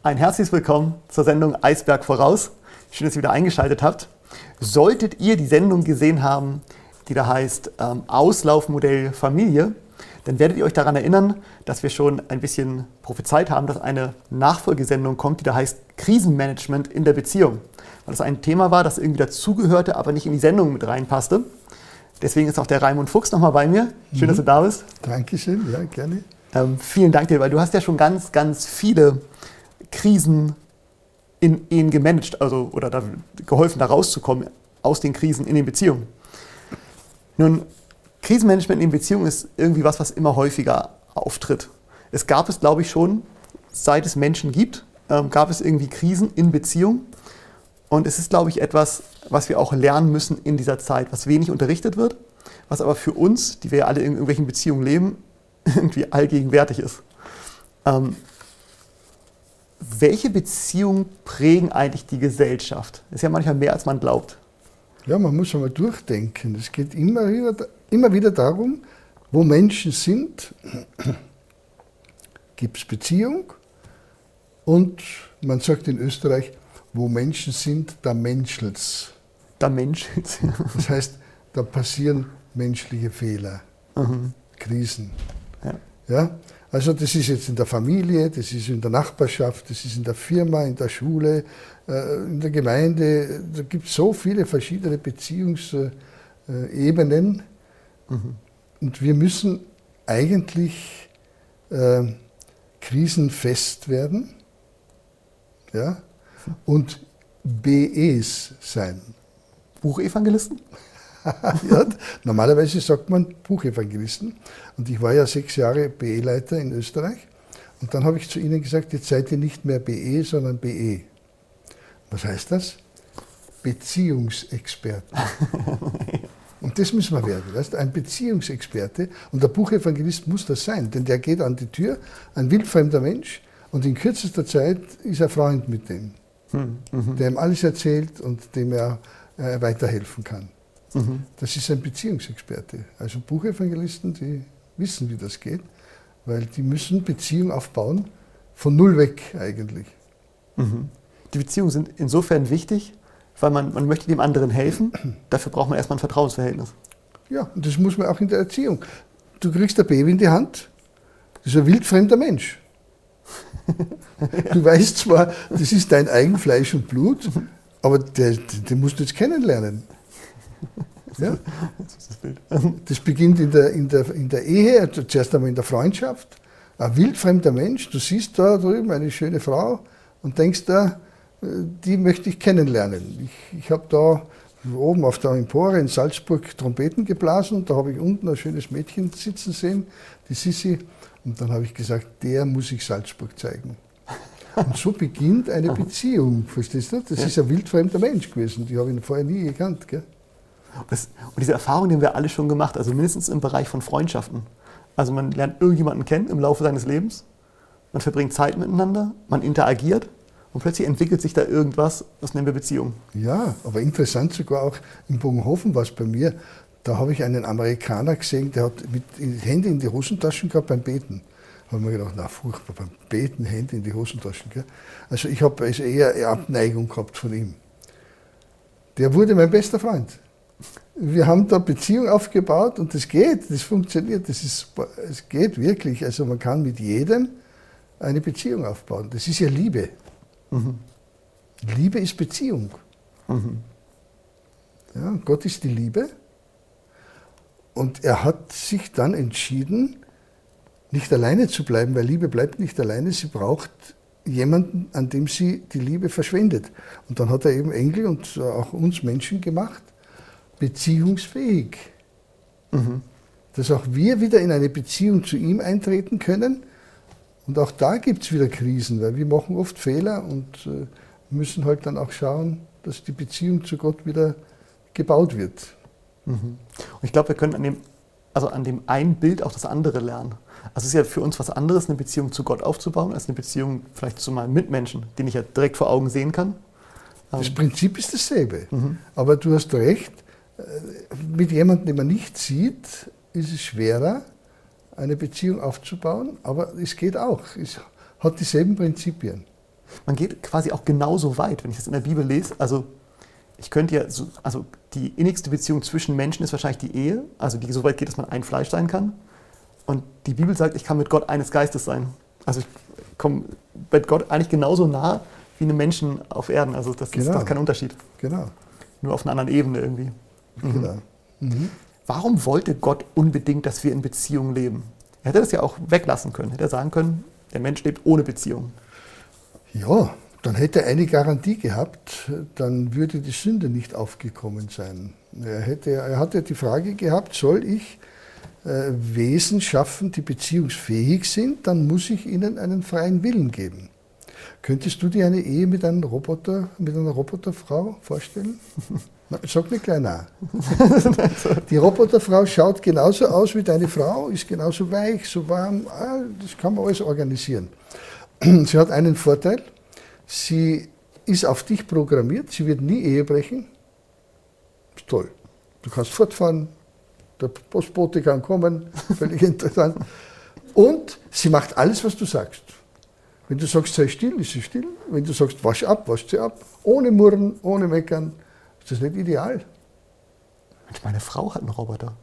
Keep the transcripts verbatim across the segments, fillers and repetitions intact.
Ein herzliches Willkommen zur Sendung Eisberg voraus. Schön, dass ihr wieder eingeschaltet habt. Solltet ihr die Sendung gesehen haben, die da heißt ähm, Auslaufmodell Familie, dann werdet ihr euch daran erinnern, dass wir schon ein bisschen prophezeit haben, dass eine Nachfolgesendung kommt, die da heißt Krisenmanagement in der Beziehung. Weil das ein Thema war, das irgendwie dazugehörte, aber nicht in die Sendung mit reinpasste. Deswegen ist auch der Raimund Fuchs nochmal bei mir. Schön, mhm. dass du da bist. Dankeschön, ja, gerne. Ähm, vielen Dank dir, weil du hast ja schon ganz, ganz viele Krisen in Ehen gemanagt, also oder da geholfen, da rauszukommen aus den Krisen in den Beziehungen. Nun, Krisenmanagement in Beziehungen ist irgendwie was, was immer häufiger auftritt. Es gab es, glaube ich, schon, seit es Menschen gibt, ähm, gab es irgendwie Krisen in Beziehungen. Und es ist, glaube ich, etwas, was wir auch lernen müssen in dieser Zeit, was wenig unterrichtet wird, was aber für uns, die wir ja alle in irgendwelchen Beziehungen leben, irgendwie allgegenwärtig ist. Ähm, welche Beziehungen prägen eigentlich die Gesellschaft? Das ist ja manchmal mehr, als man glaubt. Ja, man muss einmal durchdenken. Es geht immer wieder, immer wieder darum, wo Menschen sind, gibt es Beziehung. Und man sagt in Österreich, wo Menschen sind, da menschelt's. Da menschelt's, ja. Das heißt, da passieren menschliche Fehler, mhm. Krisen. Ja. Ja? Also das ist jetzt in der Familie, das ist in der Nachbarschaft, das ist in der Firma, in der Schule, in der Gemeinde. Da gibt es so viele verschiedene Beziehungsebenen. Mhm. Und wir müssen eigentlich äh, krisenfest werden, ja? Und B Es sein. Buchevangelisten? Ja, normalerweise sagt man Buchevangelisten. Und ich war ja sechs Jahre B E-Leiter in Österreich. Und dann habe ich zu ihnen gesagt, jetzt seid ihr nicht mehr B E, sondern B E. Was heißt das? Beziehungsexperten. Und das müssen wir werden. Weißt? Ein Beziehungsexperte. Und der Buchevangelist muss das sein. Denn der geht an die Tür, ein wildfremder Mensch, und in kürzester Zeit ist er Freund mit dem. Hm, mhm. Der ihm alles erzählt und dem er äh, weiterhelfen kann. Mhm. Das ist ein Beziehungsexperte. Also Buchevangelisten, die wissen, wie das geht, weil die müssen Beziehungen aufbauen, von null weg eigentlich. Mhm. Die Beziehungen sind insofern wichtig, weil man, man möchte dem anderen helfen. Dafür braucht man erstmal ein Vertrauensverhältnis. Ja, und das muss man auch in der Erziehung. Du kriegst ein Baby in die Hand, das ist ein wildfremder Mensch. Du weißt zwar, das ist dein eigen Fleisch und Blut, aber den, den musst du jetzt kennenlernen. Ja? Das beginnt in der, in, der, in der Ehe, zuerst einmal in der Freundschaft. Ein wildfremder Mensch, du siehst da drüben eine schöne Frau und denkst da, die möchte ich kennenlernen. Ich, ich habe da oben auf der Empore in Salzburg Trompeten geblasen, da habe ich unten ein schönes Mädchen sitzen sehen, die Sissi. Und dann habe ich gesagt, der muss ich Salzburg zeigen. Und so beginnt eine Beziehung, verstehst du? Das ja. ist ein wildfremder Mensch gewesen, die habe ich vorher nie gekannt. Gell? Das, und diese Erfahrung, die haben wir alle schon gemacht, also mindestens im Bereich von Freundschaften. Also man lernt irgendjemanden kennen im Laufe seines Lebens, man verbringt Zeit miteinander, man interagiert und plötzlich entwickelt sich da irgendwas, das nennen wir Beziehung. Ja, aber interessant sogar auch in Bogenhofen war es bei mir. Da habe ich einen Amerikaner gesehen, der hat mit Hände in die Hosentaschen gehabt beim Beten. Da habe ich mir gedacht, na furchtbar, beim Beten Hände in die Hosentaschen. Gell? Also ich habe also eher eine Abneigung gehabt von ihm. Der wurde mein bester Freund. Wir haben da Beziehung aufgebaut und das geht, das funktioniert, das ist, es geht wirklich. Also man kann mit jedem eine Beziehung aufbauen. Das ist ja Liebe. Mhm. Liebe ist Beziehung. Mhm. Ja, Gott ist die Liebe. Und er hat sich dann entschieden, nicht alleine zu bleiben, weil Liebe bleibt nicht alleine, sie braucht jemanden, an dem sie die Liebe verschwendet. Und dann hat er eben Engel und auch uns Menschen gemacht, beziehungsfähig. Mhm. Dass auch wir wieder in eine Beziehung zu ihm eintreten können. Und auch da gibt es wieder Krisen, weil wir machen oft Fehler und äh, müssen halt dann auch schauen, dass die Beziehung zu Gott wieder gebaut wird. Mhm. Und ich glaube, wir können an dem, also an dem einen Bild auch das andere lernen. Also es ist ja für uns was anderes, eine Beziehung zu Gott aufzubauen, als eine Beziehung vielleicht zu meinem Mitmenschen, den ich ja direkt vor Augen sehen kann. Das Prinzip ist dasselbe. Mhm. Aber du hast recht, mit jemandem, den man nicht sieht, ist es schwerer, eine Beziehung aufzubauen, aber es geht auch. Es hat dieselben Prinzipien. Man geht quasi auch genauso weit, wenn ich das in der Bibel lese. Also ich könnte ja, so, also die innigste Beziehung zwischen Menschen ist wahrscheinlich die Ehe, also die so weit geht, dass man ein Fleisch sein kann. Und die Bibel sagt, ich kann mit Gott eines Geistes sein. Also ich komme mit Gott eigentlich genauso nah wie einem Menschen auf Erden. Also das, genau. ist, das ist kein Unterschied. Genau. Nur auf einer anderen Ebene irgendwie. Mhm. Genau. Mhm. Warum wollte Gott unbedingt, dass wir in Beziehung leben? Er hätte das ja auch weglassen können. Hätte er sagen können, der Mensch lebt ohne Beziehung. Ja, dann hätte er eine Garantie gehabt, dann würde die Sünde nicht aufgekommen sein. Er, hätte, er hatte die Frage gehabt, soll ich äh, Wesen schaffen, die beziehungsfähig sind, dann muss ich ihnen einen freien Willen geben. Könntest du dir eine Ehe mit einem Roboter, mit einer Roboterfrau vorstellen? Na, sag mir gleich nein. Die Roboterfrau schaut genauso aus wie deine Frau, ist genauso weich, so warm, das kann man alles organisieren. Sie hat einen Vorteil, sie ist auf dich programmiert, sie wird nie Ehe brechen. Ist toll. Du kannst fortfahren, der Postbote kann kommen, völlig interessant. Und sie macht alles, was du sagst. Wenn du sagst, sei still, ist sie still. Wenn du sagst, wasch ab, wascht sie ab. Ohne Murren, ohne Meckern. Ist das nicht ideal? Mensch, meine Frau hat einen Roboter.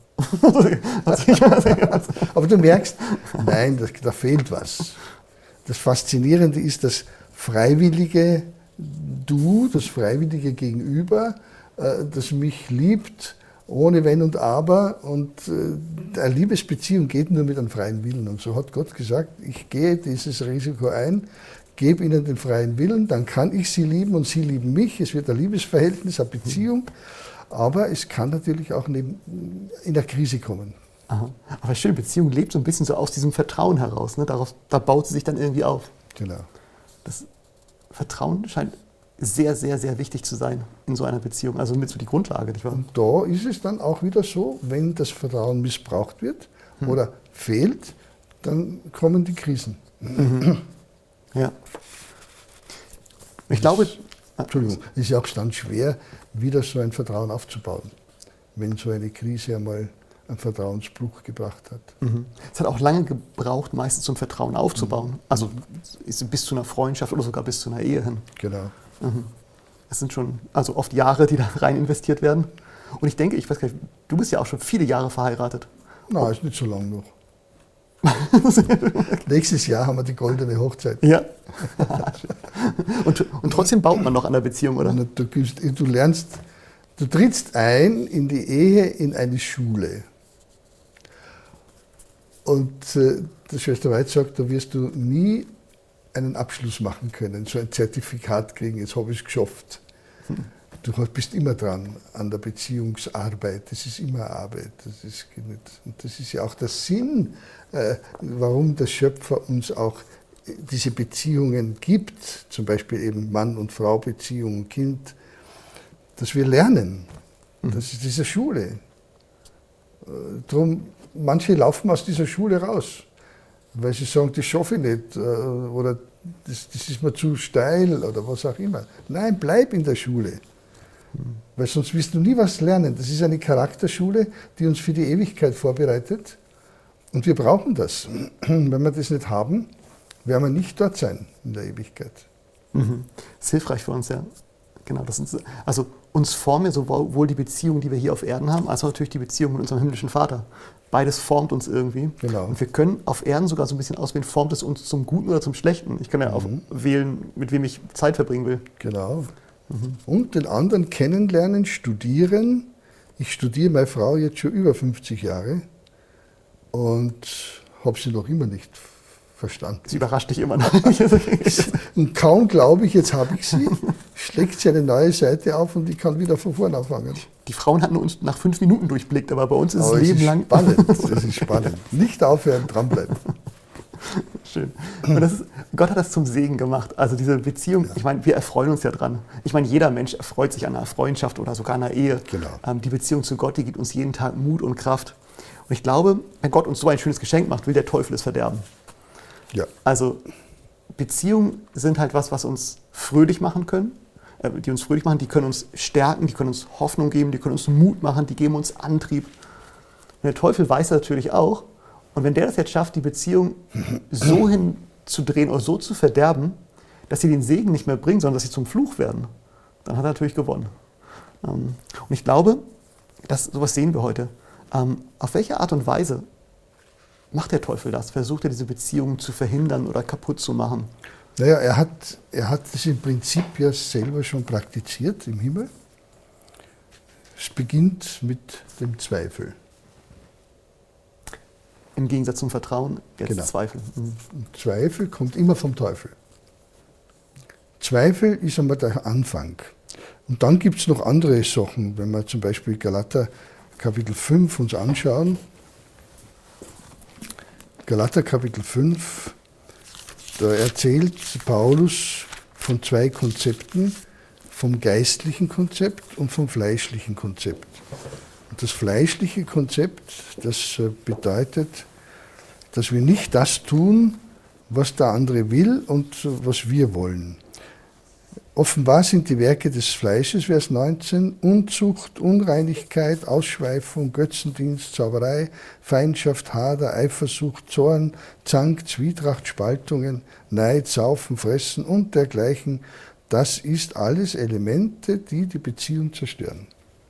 Aber du merkst, nein, da, da fehlt was. Das Faszinierende ist das freiwillige Du, das freiwillige Gegenüber, das mich liebt, ohne Wenn und Aber. Und eine Liebesbeziehung geht nur mit einem freien Willen. Und so hat Gott gesagt, ich gehe dieses Risiko ein, gebe ihnen den freien Willen, dann kann ich sie lieben und sie lieben mich. Es wird ein Liebesverhältnis, eine Beziehung. Aber es kann natürlich auch in der Krise kommen. Aha. Aber schön, Beziehung lebt so ein bisschen so aus diesem Vertrauen heraus. Ne? Darauf, da baut sie sich dann irgendwie auf. Genau. Das Vertrauen scheint sehr, sehr, sehr wichtig zu sein in so einer Beziehung. Also mit so die Grundlage, nicht wahr? Und da ist es dann auch wieder so, wenn das Vertrauen missbraucht wird hm. oder fehlt, dann kommen die Krisen. Mhm. Ja. Ich glaube... Entschuldigung, es ist ja auch dann schwer, wieder so ein Vertrauen aufzubauen, wenn so eine Krise einmal einen Vertrauensbruch gebracht hat. Mhm. Es hat auch lange gebraucht, meistens so ein Vertrauen aufzubauen. Mhm. Also bis zu einer Freundschaft oder sogar bis zu einer Ehe hin. Genau. Mhm. Es sind schon also oft Jahre, die da rein investiert werden. Und ich denke, ich weiß gar nicht, du bist ja auch schon viele Jahre verheiratet. Nein, ist nicht so lang noch. Nächstes Jahr haben wir die goldene Hochzeit. Ja. und, und trotzdem baut man noch an der Beziehung, oder? Du, du lernst, du trittst ein in die Ehe in eine Schule. Und äh, der Schwester Weid sagt, da wirst du nie einen Abschluss machen können, so ein Zertifikat kriegen, jetzt habe ich es geschafft. Hm. Du bist immer dran an der Beziehungsarbeit, das ist immer Arbeit. Das ist, und das ist ja auch der Sinn, äh, warum der Schöpfer uns auch diese Beziehungen gibt, zum Beispiel eben Mann- und Frau-Beziehung, Kind, dass wir lernen. Das ist diese Schule. Äh, drum, manche laufen aus dieser Schule raus, weil sie sagen, das schaffe ich nicht äh, oder das, das ist mir zu steil oder was auch immer. Nein, bleib in der Schule. Weil sonst wirst du nie was lernen. Das ist eine Charakterschule, die uns für die Ewigkeit vorbereitet. Und wir brauchen das. Wenn wir das nicht haben, werden wir nicht dort sein in der Ewigkeit. Mhm. Das ist hilfreich für uns, ja. Genau, das ist, also uns formen sowohl die Beziehung, die wir hier auf Erden haben, als auch natürlich die Beziehung mit unserem himmlischen Vater. Beides formt uns irgendwie. Genau. Und wir können auf Erden sogar so ein bisschen auswählen, formt es uns zum Guten oder zum Schlechten. Ich kann ja auch mhm. wählen, mit wem ich Zeit verbringen will. Genau. Mhm. Und den anderen kennenlernen, studieren. Ich studiere meine Frau jetzt schon über fünfzig Jahre und habe sie noch immer nicht verstanden. Sie überrascht dich immer noch. Und kaum glaube ich, jetzt habe ich sie, schlägt sie eine neue Seite auf und ich kann wieder von vorne anfangen. Die Frauen hatten uns nach fünf Minuten durchblickt, aber bei uns ist aber es Leben lang. Spannend, das ist spannend. Nicht aufhören, dranbleiben. Schön. Und das ist, Gott hat das zum Segen gemacht. Also diese Beziehung, ja. Ich meine, wir erfreuen uns ja dran. Ich meine, jeder Mensch erfreut sich an einer Freundschaft oder sogar einer Ehe. Genau. Ähm, die Beziehung zu Gott, die gibt uns jeden Tag Mut und Kraft. Und ich glaube, wenn Gott uns so ein schönes Geschenk macht, will der Teufel es verderben. Ja. Also Beziehungen sind halt was, was uns fröhlich machen können, äh, die uns fröhlich machen, die können uns stärken, die können uns Hoffnung geben, die können uns Mut machen, die geben uns Antrieb. Und der Teufel weiß das natürlich auch. Und wenn der das jetzt schafft, die Beziehung so hinzudrehen oder so zu verderben, dass sie den Segen nicht mehr bringen, sondern dass sie zum Fluch werden, dann hat er natürlich gewonnen. Und ich glaube, das, sowas sehen wir heute. Auf welche Art und Weise macht der Teufel das? Versucht er diese Beziehungen zu verhindern oder kaputt zu machen? Naja, er hat, er hat das im Prinzip ja selber schon praktiziert im Himmel. Es beginnt mit dem Zweifel. Im Gegensatz zum Vertrauen, jetzt genau. Zweifel. Mhm. Zweifel kommt immer vom Teufel. Zweifel ist einmal der Anfang. Und dann gibt es noch andere Sachen, wenn wir zum Beispiel Galater Kapitel fünf uns anschauen. Galater Kapitel fünf, da erzählt Paulus von zwei Konzepten, vom geistlichen Konzept und vom fleischlichen Konzept. Und das fleischliche Konzept, das bedeutet, dass wir nicht das tun, was der andere will und was wir wollen. Offenbar sind die Werke des Fleisches, Vers neunzehn, Unzucht, Unreinigkeit, Ausschweifung, Götzendienst, Zauberei, Feindschaft, Hader, Eifersucht, Zorn, Zank, Zwietracht, Spaltungen, Neid, Saufen, Fressen und dergleichen. Das ist alles Elemente, die die Beziehung zerstören.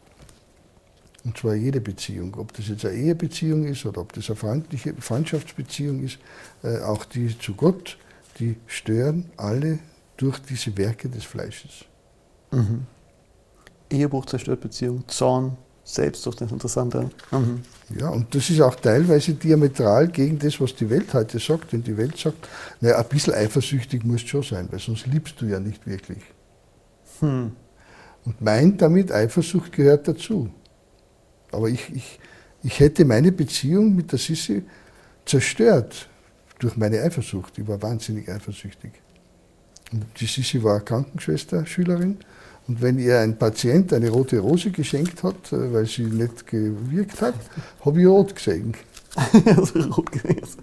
Und zwar jede Beziehung, ob das jetzt eine Ehebeziehung ist oder ob das eine freundliche Freundschaftsbeziehung ist, äh, auch die zu Gott, die stören alle durch diese Werke des Fleisches. Mhm. Ehebruch zerstört Beziehung, Zorn, Selbstsucht, das ist interessanter. Mhm. Ja, und das ist auch teilweise diametral gegen das, was die Welt heute sagt. Denn die Welt sagt, naja, ein bisschen eifersüchtig musst du schon sein, weil sonst liebst du ja nicht wirklich. Hm. Und meint damit, Eifersucht gehört dazu. Aber ich, ich, ich hätte meine Beziehung mit der Sissi zerstört durch meine Eifersucht. Ich war wahnsinnig eifersüchtig. Und die Sissi war Krankenschwester, Schülerin. Und wenn ihr ein Patient eine rote Rose geschenkt hat, weil sie nicht gewirkt hat, habe ich rot gesehen. Also rot gewesen.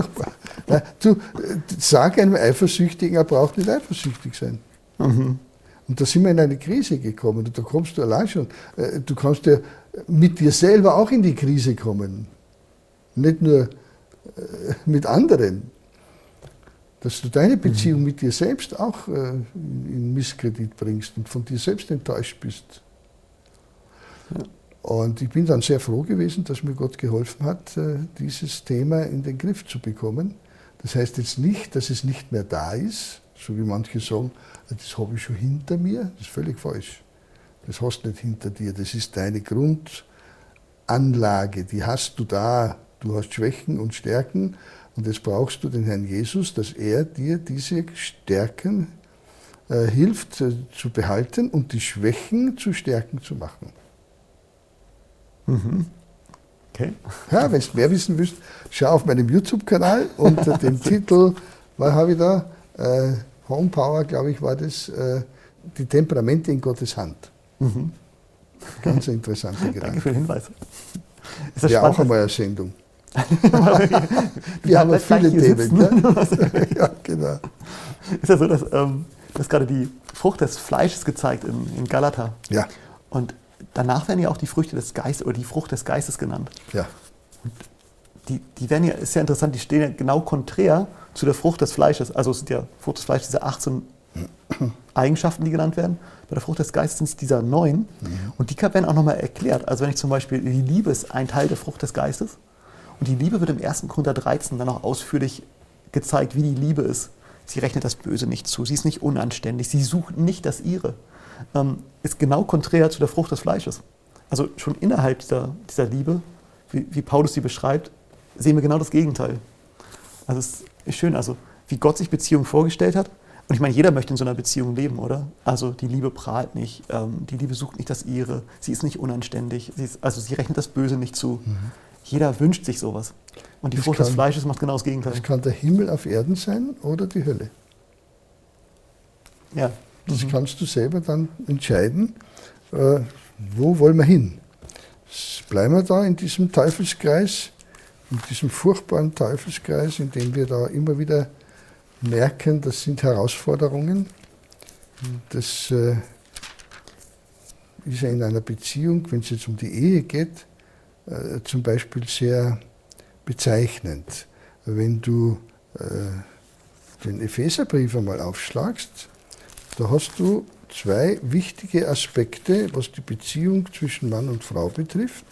Du, sag einem Eifersüchtigen, er braucht nicht eifersüchtig sein. Mhm. Und da sind wir in eine Krise gekommen. Und da kommst du allein schon. Du kannst ja mit dir selber auch in die Krise kommen. Nicht nur mit anderen. Dass du deine Beziehung mit dir selbst auch in Misskredit bringst und von dir selbst enttäuscht bist. Ja. Und ich bin dann sehr froh gewesen, dass mir Gott geholfen hat, dieses Thema in den Griff zu bekommen. Das heißt jetzt nicht, dass es nicht mehr da ist, so wie manche sagen, das habe ich schon hinter mir. Das ist völlig falsch. Das hast du nicht hinter dir. Das ist deine Grundanlage, die hast du da. Du hast Schwächen und Stärken. Und jetzt brauchst du den Herrn Jesus, dass er dir diese Stärken äh, hilft äh, zu behalten und die Schwächen zu Stärken zu machen. Mhm. Okay. Ja, wenn du mehr wissen willst, schau auf meinem YouTube-Kanal unter dem Titel, was habe ich da? Äh, Home Power, glaube ich, war das, äh, die Temperamente in Gottes Hand. Mhm. Ganz ein interessanter Gedanke. Danke für den Hinweis. Ist das ja auch einmal eine Sendung. Wir haben ja viele Themen. Ne? Ja, genau. Ist ja so, dass, ähm, dass gerade die Frucht des Fleisches gezeigt in, in Galater. Ja. Und danach werden ja auch die Früchte des Geistes oder die Frucht des Geistes genannt. Ja. Und die, die werden ja, ist ja interessant, die stehen ja genau konträr zu der Frucht des Fleisches. Also es sind ja Frucht des Fleisches diese achtzehn Eigenschaften, die genannt werden. Bei der Frucht des Geistes sind es dieser neun. Mhm. Und die werden auch nochmal erklärt. Also wenn ich zum Beispiel, die Liebe ist ein Teil der Frucht des Geistes. Und die Liebe wird im ersten Korinther dreizehn dann auch ausführlich gezeigt, wie die Liebe ist. Sie rechnet das Böse nicht zu, sie ist nicht unanständig, sie sucht nicht das Ihre. Ähm, ist genau konträr zu der Frucht des Fleisches. Also schon innerhalb dieser, dieser Liebe, wie, wie Paulus sie beschreibt, sehen wir genau das Gegenteil. Also es ist schön, also wie Gott sich Beziehungen vorgestellt hat. Und ich meine, jeder möchte in so einer Beziehung leben, oder? Also die Liebe prahlt nicht, ähm, die Liebe sucht nicht das Ihre, sie ist nicht unanständig, sie ist, also sie rechnet das Böse nicht zu. Mhm. Jeder wünscht sich sowas. Und die das Frucht kann, des Fleisches macht genau das Gegenteil. Das kann der Himmel auf Erden sein oder die Hölle. Ja. Das mhm. kannst du selber dann entscheiden, äh, wo wollen wir hin. Bleiben wir da in diesem Teufelskreis, in diesem furchtbaren Teufelskreis, in dem wir da immer wieder merken, das sind Herausforderungen. Das äh, ist ja in einer Beziehung, wenn es jetzt um die Ehe geht, äh, zum Beispiel sehr bezeichnend. Wenn du äh, den Epheserbrief einmal aufschlagst, da hast du zwei wichtige Aspekte, was die Beziehung zwischen Mann und Frau betrifft.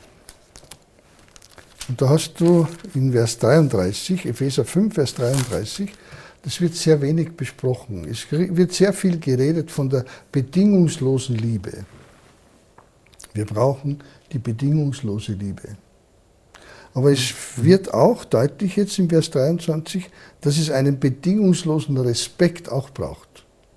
Und da hast du in Vers dreiunddreißig, Epheser fünf, Vers dreiunddreißig, das wird sehr wenig besprochen. Es wird sehr viel geredet von der bedingungslosen Liebe. Wir brauchen die bedingungslose Liebe. Aber es wird auch deutlich jetzt im Vers dreiundzwanzig, dass es einen bedingungslosen Respekt auch braucht.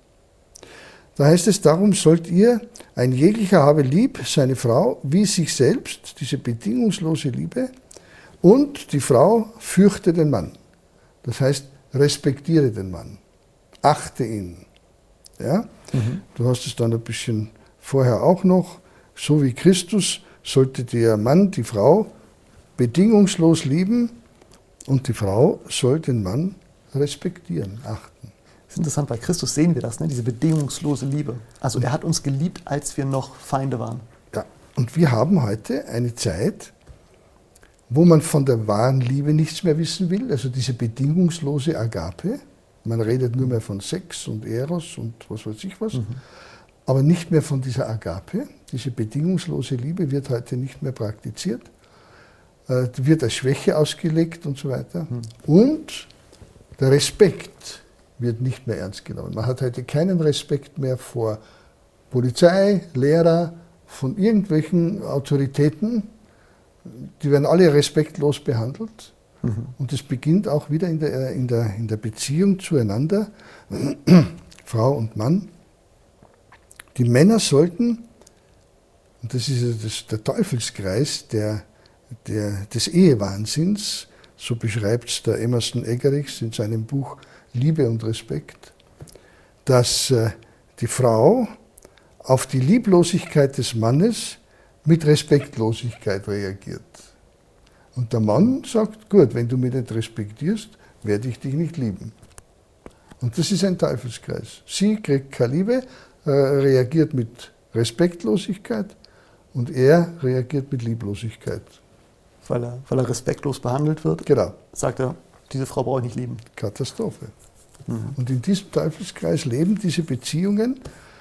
Da heißt es, darum sollt ihr, ein jeglicher habe lieb seine Frau wie sich selbst, diese bedingungslose Liebe, und die Frau fürchte den Mann. Das heißt, respektiere den Mann, achte ihn. Ja? Mhm. Du hast es dann ein bisschen vorher auch noch, so wie Christus sollte der Mann die Frau bedingungslos lieben und die Frau soll den Mann respektieren, achten. Das ist interessant, bei Christus sehen wir das, ne? Diese bedingungslose Liebe. Also er hat uns geliebt, als wir noch Feinde waren. Ja, und wir haben heute eine Zeit, wo man von der wahren Liebe nichts mehr wissen will, also diese bedingungslose Agape. Man redet nur mehr von Sex und Eros und was weiß ich was, mhm. aber nicht mehr von dieser Agape. Diese bedingungslose Liebe wird heute nicht mehr praktiziert, äh, wird als Schwäche ausgelegt und so weiter. Mhm. Und der Respekt wird nicht mehr ernst genommen. Man hat heute keinen Respekt mehr vor Polizei, Lehrer, von irgendwelchen Autoritäten. Die werden alle respektlos behandelt. Mhm. Und es beginnt auch wieder in der, in der, in der Beziehung zueinander, Frau und Mann. Die Männer sollten, und das ist ja das, der Teufelskreis der, der, des Ehewahnsinns, so beschreibt es der Emerson Eggerichs in seinem Buch Liebe und Respekt, dass äh, die Frau auf die Lieblosigkeit des Mannes mit Respektlosigkeit reagiert. Und der Mann sagt, gut, wenn du mich nicht respektierst, werde ich dich nicht lieben. Und das ist ein Teufelskreis. Sie kriegt keine Liebe, äh, reagiert mit Respektlosigkeit und er reagiert mit Lieblosigkeit. Weil er, weil er respektlos behandelt wird, genau. Sagt er, diese Frau brauche ich nicht lieben. Katastrophe. Mhm. Und in diesem Teufelskreis leben diese Beziehungen.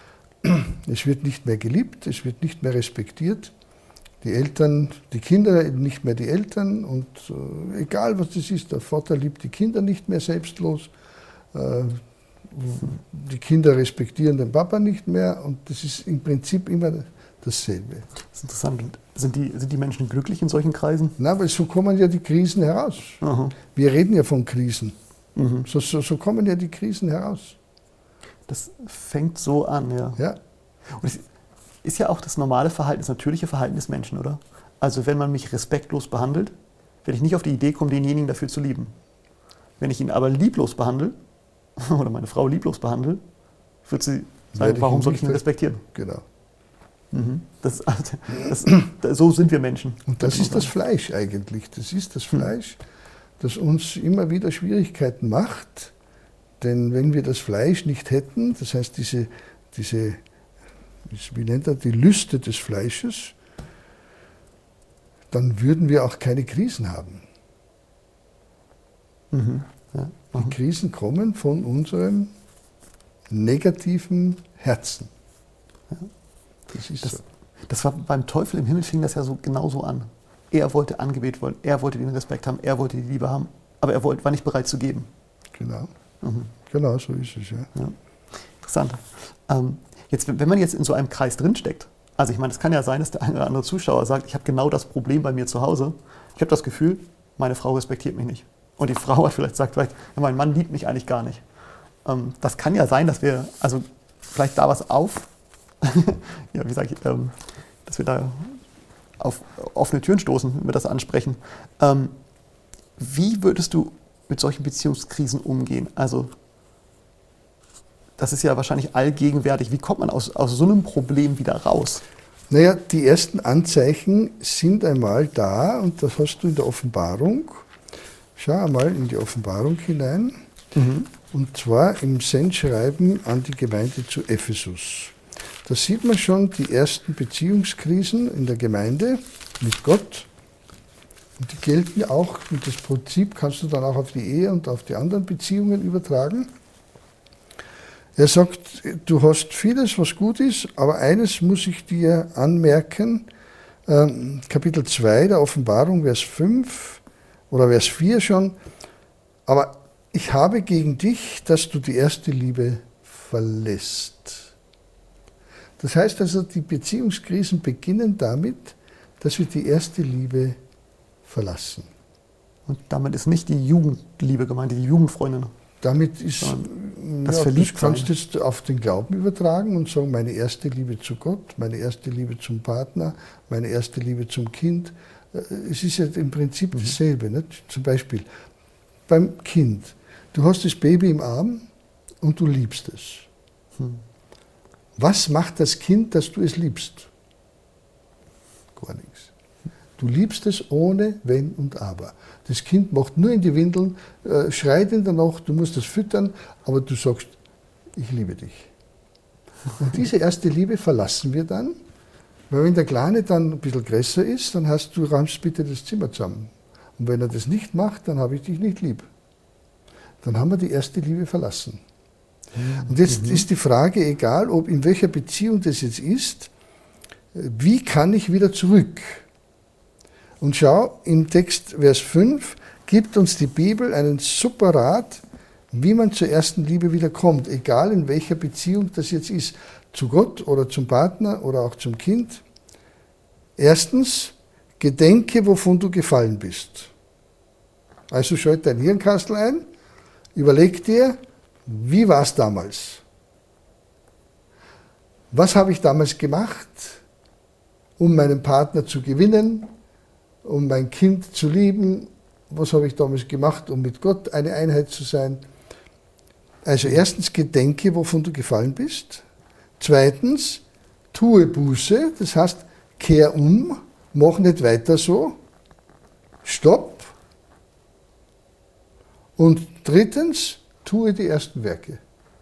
Es wird nicht mehr geliebt, es wird nicht mehr respektiert. Die Eltern, die Kinder nicht mehr die Eltern und äh, egal was das ist, der Vater liebt die Kinder nicht mehr selbstlos. Äh, die Kinder respektieren den Papa nicht mehr und das ist im Prinzip immer dasselbe. Das ist interessant. Und sind die, sind die Menschen glücklich in solchen Kreisen? Na, weil so kommen ja die Krisen heraus. Aha. Wir reden ja von Krisen. Mhm. So, so, so kommen ja die Krisen heraus. Das fängt so an, ja. Ja. Und es ist ja auch das normale Verhalten, das natürliche Verhalten des Menschen, oder? Also wenn man mich respektlos behandelt, werde ich nicht auf die Idee kommen, denjenigen dafür zu lieben. Wenn ich ihn aber lieblos behandle, oder meine Frau lieblos behandle, wird sie sagen, warum soll ich ihn respektieren? Genau. Mhm. Das, also, das, das, so sind wir Menschen. Und das ist das Fleisch eigentlich. Das ist das Fleisch, das uns immer wieder Schwierigkeiten macht. Denn wenn wir das Fleisch nicht hätten, das heißt diese, diese wie nennt er, die Lüste des Fleisches, dann würden wir auch keine Krisen haben. Mhm. Ja. Mhm. Die Krisen kommen von unserem negativen Herzen. Ja. Das ist das, so. Das war beim Teufel im Himmel, fing das ja so genauso an. Er wollte angebetet werden, er wollte den Respekt haben, er wollte die Liebe haben, aber er wollte, war nicht bereit zu geben. Genau. Mhm. Genau, so ist es, ja. Ja. Interessant. Ähm, jetzt, wenn man jetzt in so einem Kreis drinsteckt, also ich meine, es kann ja sein, dass der eine oder andere Zuschauer sagt, ich habe genau das Problem bei mir zu Hause. Ich habe das Gefühl, meine Frau respektiert mich nicht. Und die Frau hat vielleicht sagt, vielleicht, ja, mein Mann liebt mich eigentlich gar nicht. Ähm, das kann ja sein, dass wir also vielleicht da was auf, ja, wie sage ich, ähm, dass wir da auf offene Türen stoßen, wenn wir das ansprechen. Ähm, wie würdest du mit solchen Beziehungskrisen umgehen? Also das ist ja wahrscheinlich allgegenwärtig. Wie kommt man aus, aus so einem Problem wieder raus? Naja, die ersten Anzeichen sind einmal da und das hast du in der Offenbarung. Schau einmal in die Offenbarung hinein. Mhm. Und zwar im Sendschreiben an die Gemeinde zu Ephesus. Da sieht man schon die ersten Beziehungskrisen in der Gemeinde mit Gott. Und die gelten auch, und das Prinzip kannst du dann auch auf die Ehe und auf die anderen Beziehungen übertragen. Er sagt, du hast vieles, was gut ist, aber eines muss ich dir anmerken, ähm, Kapitel zwei der Offenbarung, Vers fünf oder Vers vier schon, aber ich habe gegen dich, dass du die erste Liebe verlässt. Das heißt also, die Beziehungskrisen beginnen damit, dass wir die erste Liebe verlassen. Und damit ist nicht die Jugendliebe gemeint, die Jugendfreundin. Damit ist, das ja, Verliebtsein. das kannst du jetzt auf den Glauben übertragen und sagen, meine erste Liebe zu Gott, meine erste Liebe zum Partner, meine erste Liebe zum Kind. Es ist ja im Prinzip dasselbe. Nicht? Zum Beispiel beim Kind. Du hast das Baby im Arm und du liebst es. Hm. Was macht das Kind, dass du es liebst? Gar nichts. Du liebst es ohne Wenn und Aber. Das Kind macht nur in die Windeln, äh, schreit in der Nacht, du musst es füttern, aber du sagst, ich liebe dich. Und diese erste Liebe verlassen wir dann, weil wenn der Kleine dann ein bisschen größer ist, dann hast du, räumst bitte das Zimmer zusammen. Und wenn er das nicht macht, dann habe ich dich nicht lieb. Dann haben wir die erste Liebe verlassen. Und jetzt mhm. ist die Frage, egal ob in welcher Beziehung das jetzt ist, wie kann ich wieder zurück? Und schau, im Text Vers fünf gibt uns die Bibel einen super Rat, wie man zur ersten Liebe wieder kommt, egal in welcher Beziehung das jetzt ist, zu Gott oder zum Partner oder auch zum Kind. Erstens, gedenke, wovon du gefallen bist. Also schalte dein Hirnkastel ein, überleg dir, wie war es damals? Was habe ich damals gemacht, um meinen Partner zu gewinnen, um mein Kind zu lieben? Was habe ich damals gemacht, um mit Gott eine Einheit zu sein? Also erstens, gedenke, wovon du gefallen bist. Zweitens, tue Buße, das heißt, kehr um, mach nicht weiter so, stopp. Und drittens, tue die ersten Werke.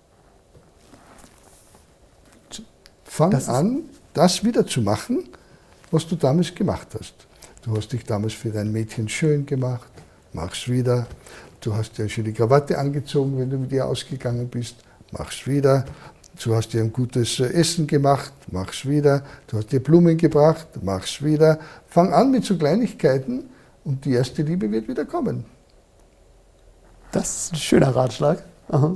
Fang das an, das wieder zu machen, was du damals gemacht hast. Du hast dich damals für dein Mädchen schön gemacht, mach's wieder. Du hast dir schon die Krawatte angezogen, wenn du mit ihr ausgegangen bist, mach's wieder. Du hast dir ein gutes Essen gemacht, mach's wieder. Du hast dir Blumen gebracht, mach's wieder. Fang an mit so Kleinigkeiten und die erste Liebe wird wieder kommen. Das ist ein schöner Ratschlag. Aha.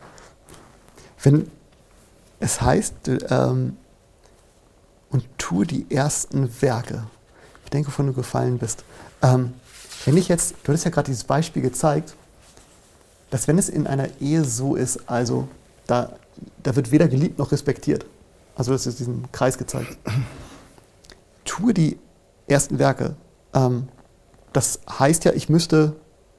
Wenn es heißt, ähm, und tue die ersten Werke. Ich denke, wovon du gefallen bist. Ähm, wenn ich jetzt, du hattest ja gerade dieses Beispiel gezeigt, dass wenn es in einer Ehe so ist, also da, da wird weder geliebt noch respektiert. Also das ist diesen Kreis gezeigt. Tue die ersten Werke. Ähm, das heißt ja, ich müsste,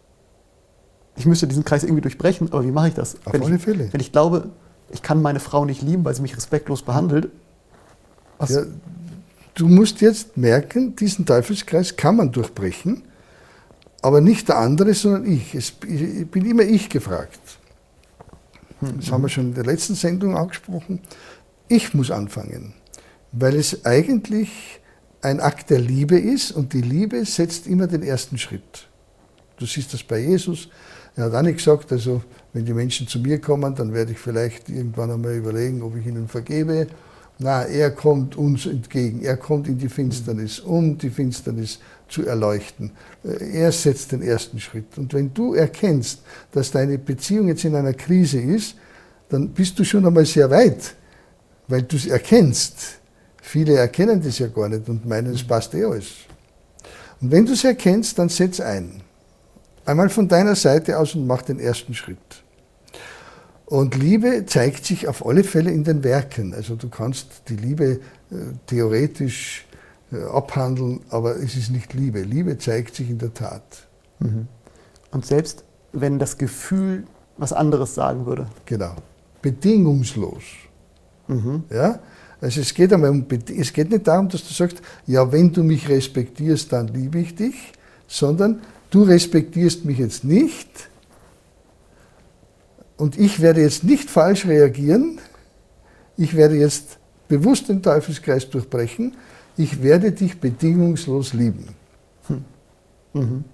ich müsste diesen Kreis irgendwie durchbrechen, aber wie mache ich das? Auf wenn alle ich, Fälle. Wenn ich glaube, ich kann meine Frau nicht lieben, weil sie mich respektlos behandelt. Was? Ja, du musst jetzt merken, diesen Teufelskreis kann man durchbrechen, aber nicht der andere, sondern ich. Es, ich bin immer ich gefragt. Das haben wir schon in der letzten Sendung angesprochen. Ich muss anfangen, weil es eigentlich ein Akt der Liebe ist und die Liebe setzt immer den ersten Schritt. Du siehst das bei Jesus. Er hat auch nicht gesagt, also wenn die Menschen zu mir kommen, dann werde ich vielleicht irgendwann einmal überlegen, ob ich ihnen vergebe. Na, er kommt uns entgegen. Er kommt in die Finsternis, um die Finsternis zu erleuchten. Er setzt den ersten Schritt. Und wenn du erkennst, dass deine Beziehung jetzt in einer Krise ist, dann bist du schon einmal sehr weit, weil du es erkennst. Viele erkennen das ja gar nicht und meinen, es passt eh alles. Und wenn du es erkennst, dann setz ein. Einmal von deiner Seite aus und mach den ersten Schritt. Und Liebe zeigt sich auf alle Fälle in den Werken. Also du kannst die Liebe äh, theoretisch äh, abhandeln, aber es ist nicht Liebe. Liebe zeigt sich in der Tat. Mhm. Und selbst wenn das Gefühl was anderes sagen würde. Genau. Bedingungslos. Mhm. Ja? Also es geht, einmal um, es geht nicht darum, dass du sagst, ja, wenn du mich respektierst, dann liebe ich dich, sondern du respektierst mich jetzt nicht und ich werde jetzt nicht falsch reagieren, ich werde jetzt bewusst den Teufelskreis durchbrechen, ich werde dich bedingungslos lieben. Hm. Mhm.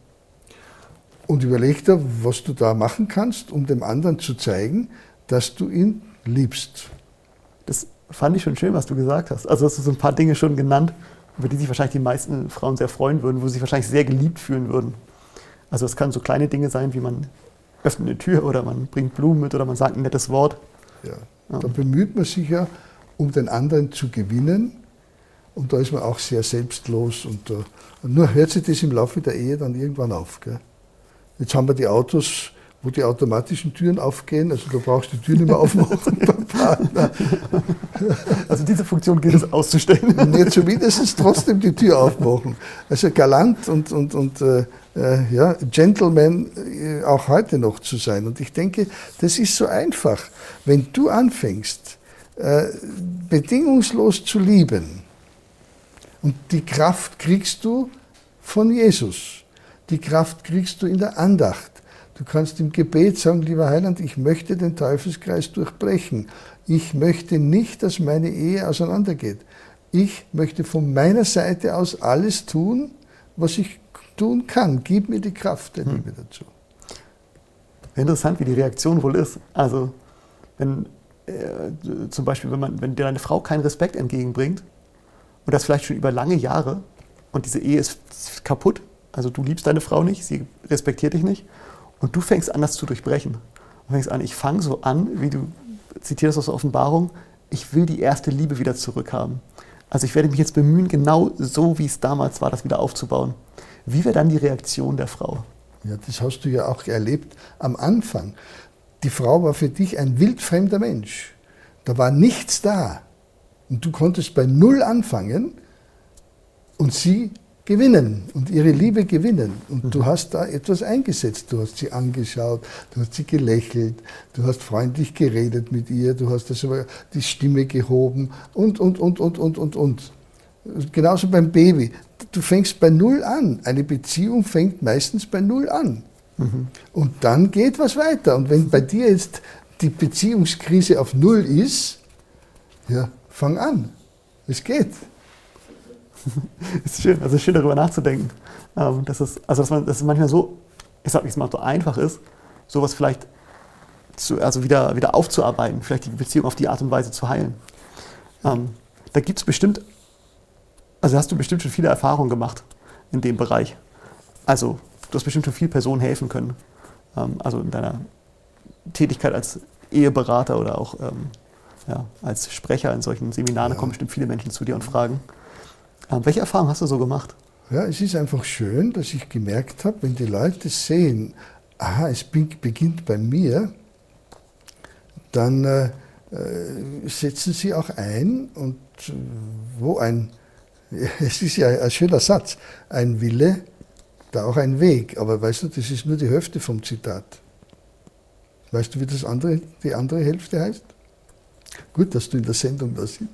Und überleg dir, was du da machen kannst, um dem anderen zu zeigen, dass du ihn liebst. Das fand ich schon schön, was du gesagt hast. Also hast du so ein paar Dinge schon genannt, über die sich wahrscheinlich die meisten Frauen sehr freuen würden, wo sie sich wahrscheinlich sehr geliebt fühlen würden. Also es können so kleine Dinge sein, wie man öffnet eine Tür oder man bringt Blumen mit oder man sagt ein nettes Wort. Ja. Ja. Da bemüht man sich ja, um den anderen zu gewinnen. Und da ist man auch sehr selbstlos. Und, uh, und nur hört sich das im Laufe der Ehe dann irgendwann auf. Gell? Jetzt haben wir die Autos, wo die automatischen Türen aufgehen. Also da brauchst du die Tür nicht mehr aufmachen beim Partner. Also diese Funktion gilt es auszustellen. Nee, zumindest trotzdem die Tür aufmachen. Also galant und, und, und äh, ja, Gentleman äh, auch heute noch zu sein. Und ich denke, das ist so einfach. Wenn du anfängst, äh, bedingungslos zu lieben, und die Kraft kriegst du von Jesus, die Kraft kriegst du in der Andacht. Du kannst im Gebet sagen, lieber Heiland, ich möchte den Teufelskreis durchbrechen. Ich möchte nicht, dass meine Ehe auseinandergeht. Ich möchte von meiner Seite aus alles tun, was ich tun kann. Gib mir die Kraft der Liebe dazu. Interessant, wie die Reaktion wohl ist. Also, wenn äh, zum Beispiel, wenn, man, wenn dir deine Frau keinen Respekt entgegenbringt und das vielleicht schon über lange Jahre und diese Ehe ist kaputt, also du liebst deine Frau nicht, sie respektiert dich nicht und du fängst an, das zu durchbrechen. Du fängst an, ich fange so an, wie du zitierst aus der Offenbarung, ich will die erste Liebe wieder zurückhaben. Also ich werde mich jetzt bemühen, genau so, wie es damals war, das wieder aufzubauen. Wie wäre dann die Reaktion der Frau? Ja, das hast du ja auch erlebt am Anfang. Die Frau war für dich ein wildfremder Mensch. Da war nichts da. Und du konntest bei Null anfangen und sie gewinnen und ihre Liebe gewinnen. Und mhm. du hast da etwas eingesetzt. Du hast sie angeschaut, du hast sie gelächelt, du hast freundlich geredet mit ihr, du hast also die Stimme gehoben und, und, und, und, und, und, und. Genauso beim Baby. Du fängst bei Null an. Eine Beziehung fängt meistens bei Null an. Mhm. Und dann geht was weiter. Und wenn bei dir jetzt die Beziehungskrise auf Null ist, ja, fang an. Es geht. Ist schön, also schön darüber nachzudenken. Ähm, dass, es, also dass, man, dass es manchmal so, ich sag nicht mal so einfach ist, sowas vielleicht zu, also wieder, wieder aufzuarbeiten, vielleicht die Beziehung auf die Art und Weise zu heilen. Ähm, da gibt es bestimmt, also hast du bestimmt schon viele Erfahrungen gemacht in dem Bereich. Also du hast bestimmt schon vielen Personen helfen können. Ähm, also in deiner Tätigkeit als Eheberater oder auch ähm, ja, als Sprecher in solchen Seminaren, ja. Da kommen bestimmt viele Menschen zu dir und fragen. Ähm, welche Erfahrungen hast du so gemacht? Ja, es ist einfach schön, dass ich gemerkt habe, wenn die Leute sehen, aha, es beginnt bei mir, dann äh, setzen sie auch ein und äh, wo ein, es ist ja ein schöner Satz, ein Wille, da auch ein Weg. Aber weißt du, das ist nur die Hälfte vom Zitat. Weißt du, wie das andere, die andere Hälfte heißt? Gut, dass du in der Sendung da sitzt.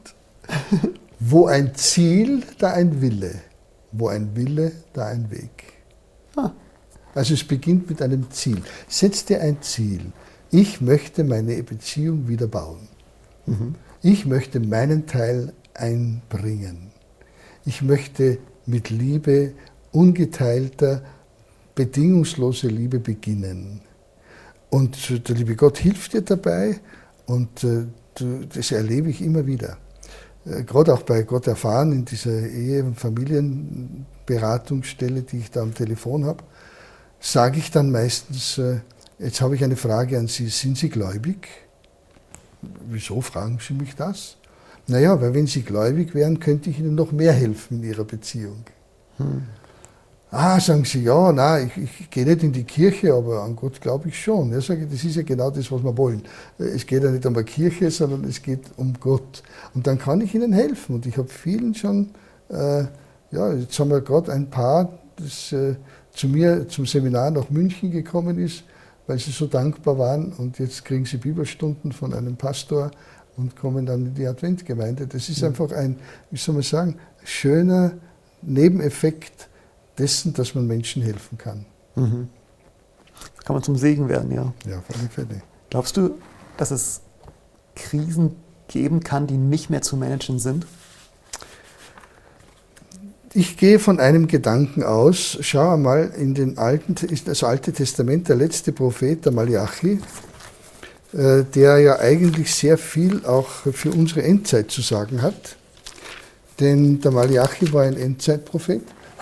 Wo ein Ziel, da ein Wille. Wo ein Wille, da ein Weg. Ah. Also es beginnt mit einem Ziel. Setz dir ein Ziel. Ich möchte meine Beziehung wieder bauen. Mhm. Ich möchte meinen Teil einbringen. Ich möchte mit Liebe, ungeteilter, bedingungsloser Liebe beginnen. Und der liebe Gott hilft dir dabei und äh, das erlebe ich immer wieder. Äh, gerade auch bei Gott erfahren, in dieser Ehe- und Familienberatungsstelle, die ich da am Telefon habe, sage ich dann meistens, äh, jetzt habe ich eine Frage an Sie, sind Sie gläubig? Wieso fragen Sie mich das? Naja, weil wenn Sie gläubig wären, könnte ich Ihnen noch mehr helfen in Ihrer Beziehung. Hm. Ah, sagen Sie, ja, nein, ich, ich gehe nicht in die Kirche, aber an Gott glaube ich schon. Ja, sage ich, das ist ja genau das, was wir wollen. Es geht ja nicht um eine Kirche, sondern es geht um Gott. Und dann kann ich Ihnen helfen. Und ich habe vielen schon, äh, ja, jetzt haben wir gerade ein Paar, das äh, zu mir zum Seminar nach München gekommen ist, weil sie so dankbar waren. Und jetzt kriegen sie Bibelstunden von einem Pastor und kommen dann in die Adventgemeinde. Das ist einfach ein, wie soll man sagen, schöner Nebeneffekt dessen, dass man Menschen helfen kann. Mhm. Das kann man zum Segen werden, ja. Ja, auf alle Fälle. Glaubst du, dass es Krisen geben kann, die nicht mehr zu managen sind? ich gehe von einem Gedanken aus, schau einmal, in den Alten, ist das Alte Testament der letzte Prophet, der Malachi, äh, der ja eigentlich sehr viel auch für unsere Endzeit zu sagen hat. Denn der Malachi war ein Endzeitprophet.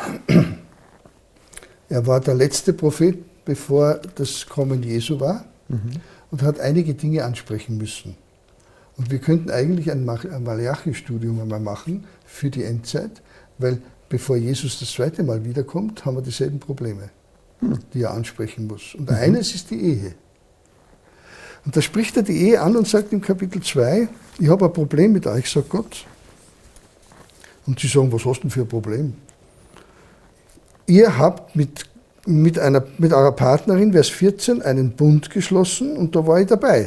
Er war der letzte Prophet, bevor das Kommen Jesu war, mhm. und hat einige Dinge ansprechen müssen. Und wir könnten eigentlich ein Malachi-Studium einmal machen für die Endzeit, weil bevor Jesus das zweite Mal wiederkommt, haben wir dieselben Probleme, mhm. die er ansprechen muss. Und mhm. eines ist die Ehe. Und da spricht er die Ehe an und sagt im Kapitel zwei, ich habe ein Problem mit euch, sagt Gott. Und sie sagen, was hast du denn für ein Problem? Ihr habt mit, mit, einer, mit eurer Partnerin, Vers vierzehn, einen Bund geschlossen und da war ich dabei.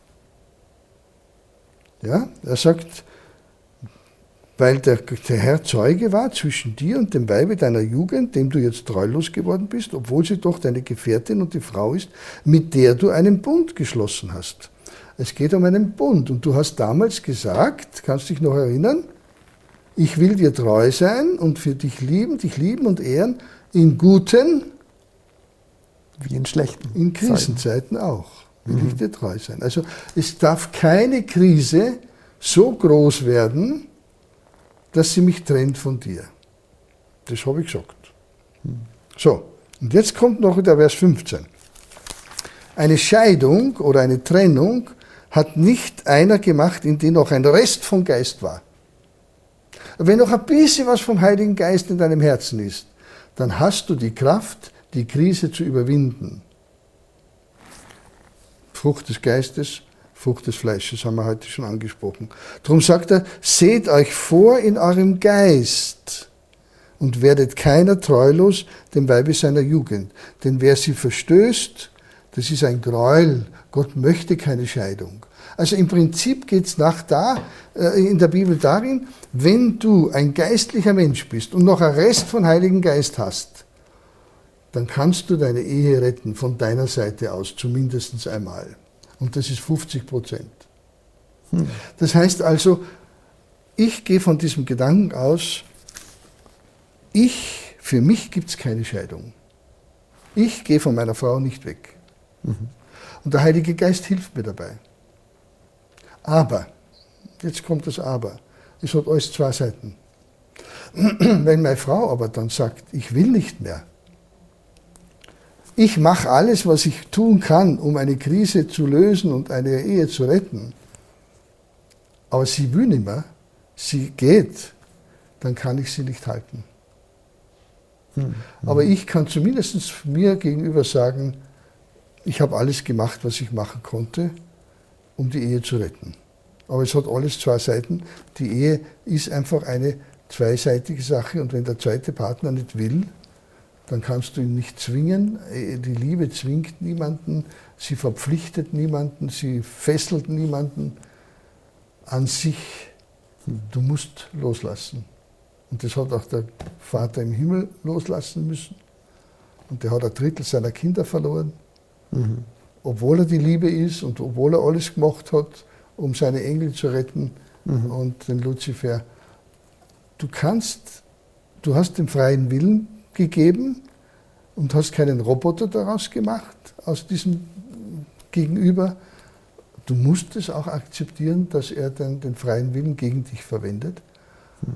Ja, er sagt, weil der, der Herr Zeuge war zwischen dir und dem Weibe deiner Jugend, dem du jetzt treulos geworden bist, obwohl sie doch deine Gefährtin und die Frau ist, mit der du einen Bund geschlossen hast. Es geht um einen Bund und du hast damals gesagt, kannst dich noch erinnern, ich will dir treu sein und für dich lieben, dich lieben und ehren, in guten wie in schlechten in Krisenzeiten auch. Will mhm. ich dir treu sein. Also es darf keine Krise so groß werden, dass sie mich trennt von dir. Das habe ich gesagt. Mhm. So, und jetzt kommt noch der Vers fünfzehn. Eine Scheidung oder eine Trennung hat nicht einer gemacht, in dem noch ein Rest vom Geist war. Wenn noch ein bisschen was vom Heiligen Geist in deinem Herzen ist, dann hast du die Kraft, die Krise zu überwinden. Frucht des Geistes, Frucht des Fleisches, haben wir heute schon angesprochen. Darum sagt er, seht euch vor in eurem Geist und werdet keiner treulos dem Weibe seiner Jugend. Denn wer sie verstößt, das ist ein Gräuel. Gott möchte keine Scheidung. Also im Prinzip geht es nach da, äh, in der Bibel darin, wenn du ein geistlicher Mensch bist und noch einen Rest von Heiligen Geist hast, dann kannst du deine Ehe retten von deiner Seite aus, zumindest einmal. Und das ist fünfzig Prozent. Hm. Das heißt also, ich gehe von diesem Gedanken aus, ich, für mich gibt es keine Scheidung. Ich gehe von meiner Frau nicht weg. Mhm. Und der Heilige Geist hilft mir dabei. Aber, jetzt kommt das Aber, es hat alles zwei Seiten. Wenn meine Frau aber dann sagt, ich will nicht mehr, ich mache alles, was ich tun kann, um eine Krise zu lösen und eine Ehe zu retten, aber sie will nicht mehr, sie geht, dann kann ich sie nicht halten. Hm. Aber ich kann zumindest mir gegenüber sagen, ich habe alles gemacht, was ich machen konnte, um die Ehe zu retten. Aber es hat alles zwei Seiten. Die Ehe ist einfach eine zweiseitige Sache und wenn der zweite Partner nicht will, dann kannst du ihn nicht zwingen. Die Liebe zwingt niemanden, sie verpflichtet niemanden, sie fesselt niemanden an sich. Du musst loslassen. Und das hat auch der Vater im Himmel loslassen müssen. Und der hat ein Drittel seiner Kinder verloren. Mhm. Obwohl er die Liebe ist und obwohl er alles gemacht hat, um seine Engel zu retten mhm. und den Luzifer. Du kannst, du hast den freien Willen gegeben und hast keinen Roboter daraus gemacht, aus diesem Gegenüber. Du musst es auch akzeptieren, dass er dann den freien Willen gegen dich verwendet. Mhm.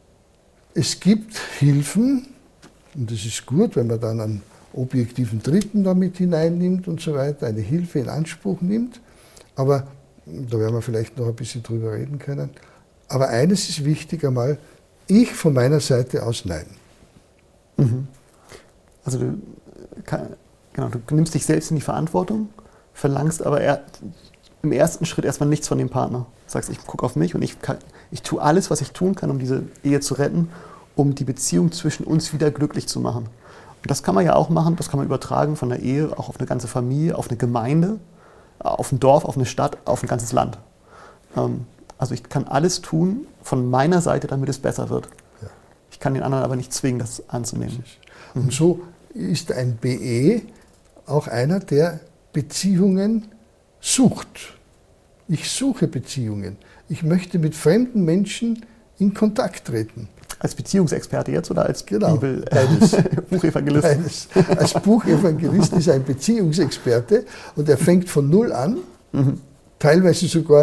Es gibt Hilfen, und das ist gut, wenn man dann einen objektiven Dritten damit hineinnimmt und so weiter, eine Hilfe in Anspruch nimmt. Aber da werden wir vielleicht noch ein bisschen drüber reden können. Aber eines ist wichtig einmal, ich von meiner Seite aus nein. Mhm. Also du, kann, genau, du nimmst dich selbst in die Verantwortung, verlangst aber er, im ersten Schritt erstmal nichts von dem Partner. Du sagst, ich gucke auf mich und ich, kann, ich tue alles, was ich tun kann, um diese Ehe zu retten, um die Beziehung zwischen uns wieder glücklich zu machen. Und das kann man ja auch machen, das kann man übertragen von der Ehe auch auf eine ganze Familie, auf eine Gemeinde, auf ein Dorf, auf eine Stadt, auf ein ganzes Land. Ähm, also ich kann alles tun von meiner Seite, damit es besser wird. Ja. Ich kann den anderen aber nicht zwingen, das anzunehmen. Und mhm. so ist ein B E auch einer, der Beziehungen sucht. Ich suche Beziehungen. Ich möchte mit fremden Menschen in Kontakt treten. Als Beziehungsexperte jetzt oder als Genau, Bibel beides. Buchevangelist? Beides. Als Buchevangelist ist er ein Beziehungsexperte und er fängt von Null an, mhm. teilweise sogar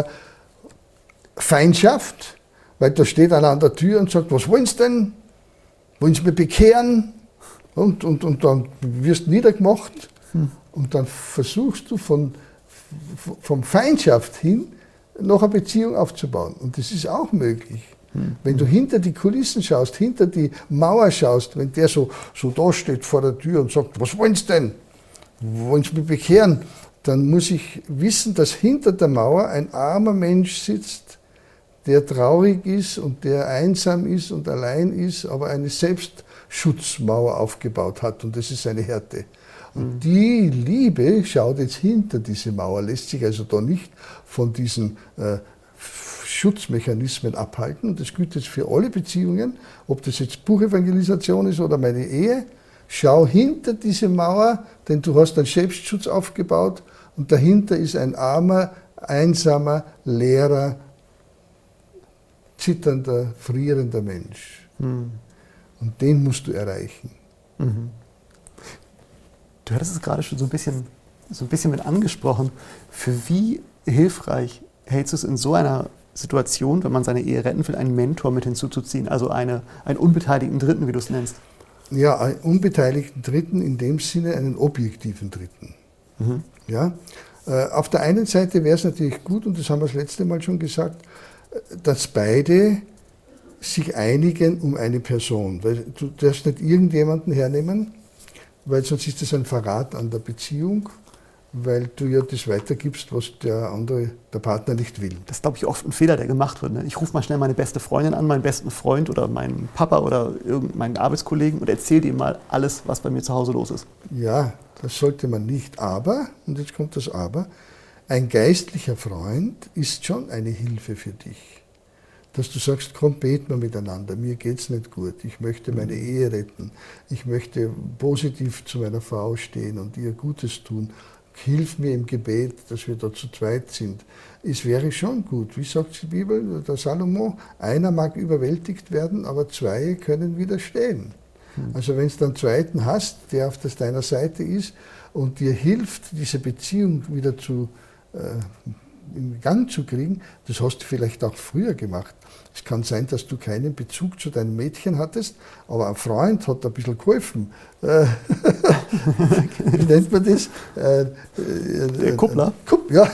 Feindschaft, weil da steht einer an der Tür und sagt, was wollen Sie denn? Wollen Sie mich bekehren? Und, und, und dann wirst du niedergemacht mhm. und dann versuchst du von, von Feindschaft hin noch eine Beziehung aufzubauen. Und das ist auch möglich. Wenn du hinter die Kulissen schaust, hinter die Mauer schaust, wenn der so, so da steht vor der Tür und sagt, was wollen Sie denn? Wollen Sie mich bekehren? Dann muss ich wissen, dass hinter der Mauer ein armer Mensch sitzt, der traurig ist und der einsam ist und allein ist, aber eine Selbstschutzmauer aufgebaut hat und das ist seine Härte. Und die Liebe schaut jetzt hinter diese Mauer, lässt sich also da nicht von diesen äh, Schutzmechanismen abhalten. Und das gilt jetzt für alle Beziehungen, ob das jetzt Buchevangelisation ist oder meine Ehe. Schau hinter diese Mauer, denn du hast einen Selbstschutz aufgebaut und dahinter ist ein armer, einsamer, leerer, zitternder, frierender Mensch. Mhm. Und den musst du erreichen. Mhm. Du hattest es gerade schon so ein bisschen, so ein bisschen mit angesprochen. Für wie hilfreich hältst du es in so einer Situation, wenn man seine Ehe retten will, einen Mentor mit hinzuzuziehen, also eine, einen unbeteiligten Dritten, wie du es nennst? Ja, einen unbeteiligten Dritten, in dem Sinne einen objektiven Dritten. Mhm. Ja? Äh, auf der einen Seite wäre es natürlich gut, und das haben wir das letzte Mal schon gesagt, dass beide sich einigen um eine Person. Weil du darfst nicht irgendjemanden hernehmen, weil sonst ist das ein Verrat an der Beziehung, weil du ja das weitergibst, was der andere, der Partner nicht will. Das ist, glaube ich, oft ein Fehler, der gemacht wird. Ne? Ich rufe mal schnell meine beste Freundin an, meinen besten Freund oder meinen Papa oder irgendeinen Arbeitskollegen und erzähle ihm mal alles, was bei mir zu Hause los ist. Ja, das sollte man nicht. Aber, und jetzt kommt das Aber, ein geistlicher Freund ist schon eine Hilfe für dich. Dass du sagst, komm, beten wir miteinander, mir geht's nicht gut, ich möchte meine Ehe retten, ich möchte positiv zu meiner Frau stehen und ihr Gutes tun. Hilf mir im Gebet, dass wir da zu zweit sind. Es wäre schon gut. Wie sagt die Bibel, der Salomo, einer mag überwältigt werden, aber zwei können widerstehen. Hm. Also wenn du einen zweiten hast, der auf deiner Seite ist und dir hilft, diese Beziehung wieder zu, äh, in Gang zu kriegen, das hast du vielleicht auch früher gemacht. Es kann sein, dass du keinen Bezug zu deinem Mädchen hattest, aber ein Freund hat ein bisschen geholfen. Wie nennt man das? Äh, Der Kuppler? Kupp, ja.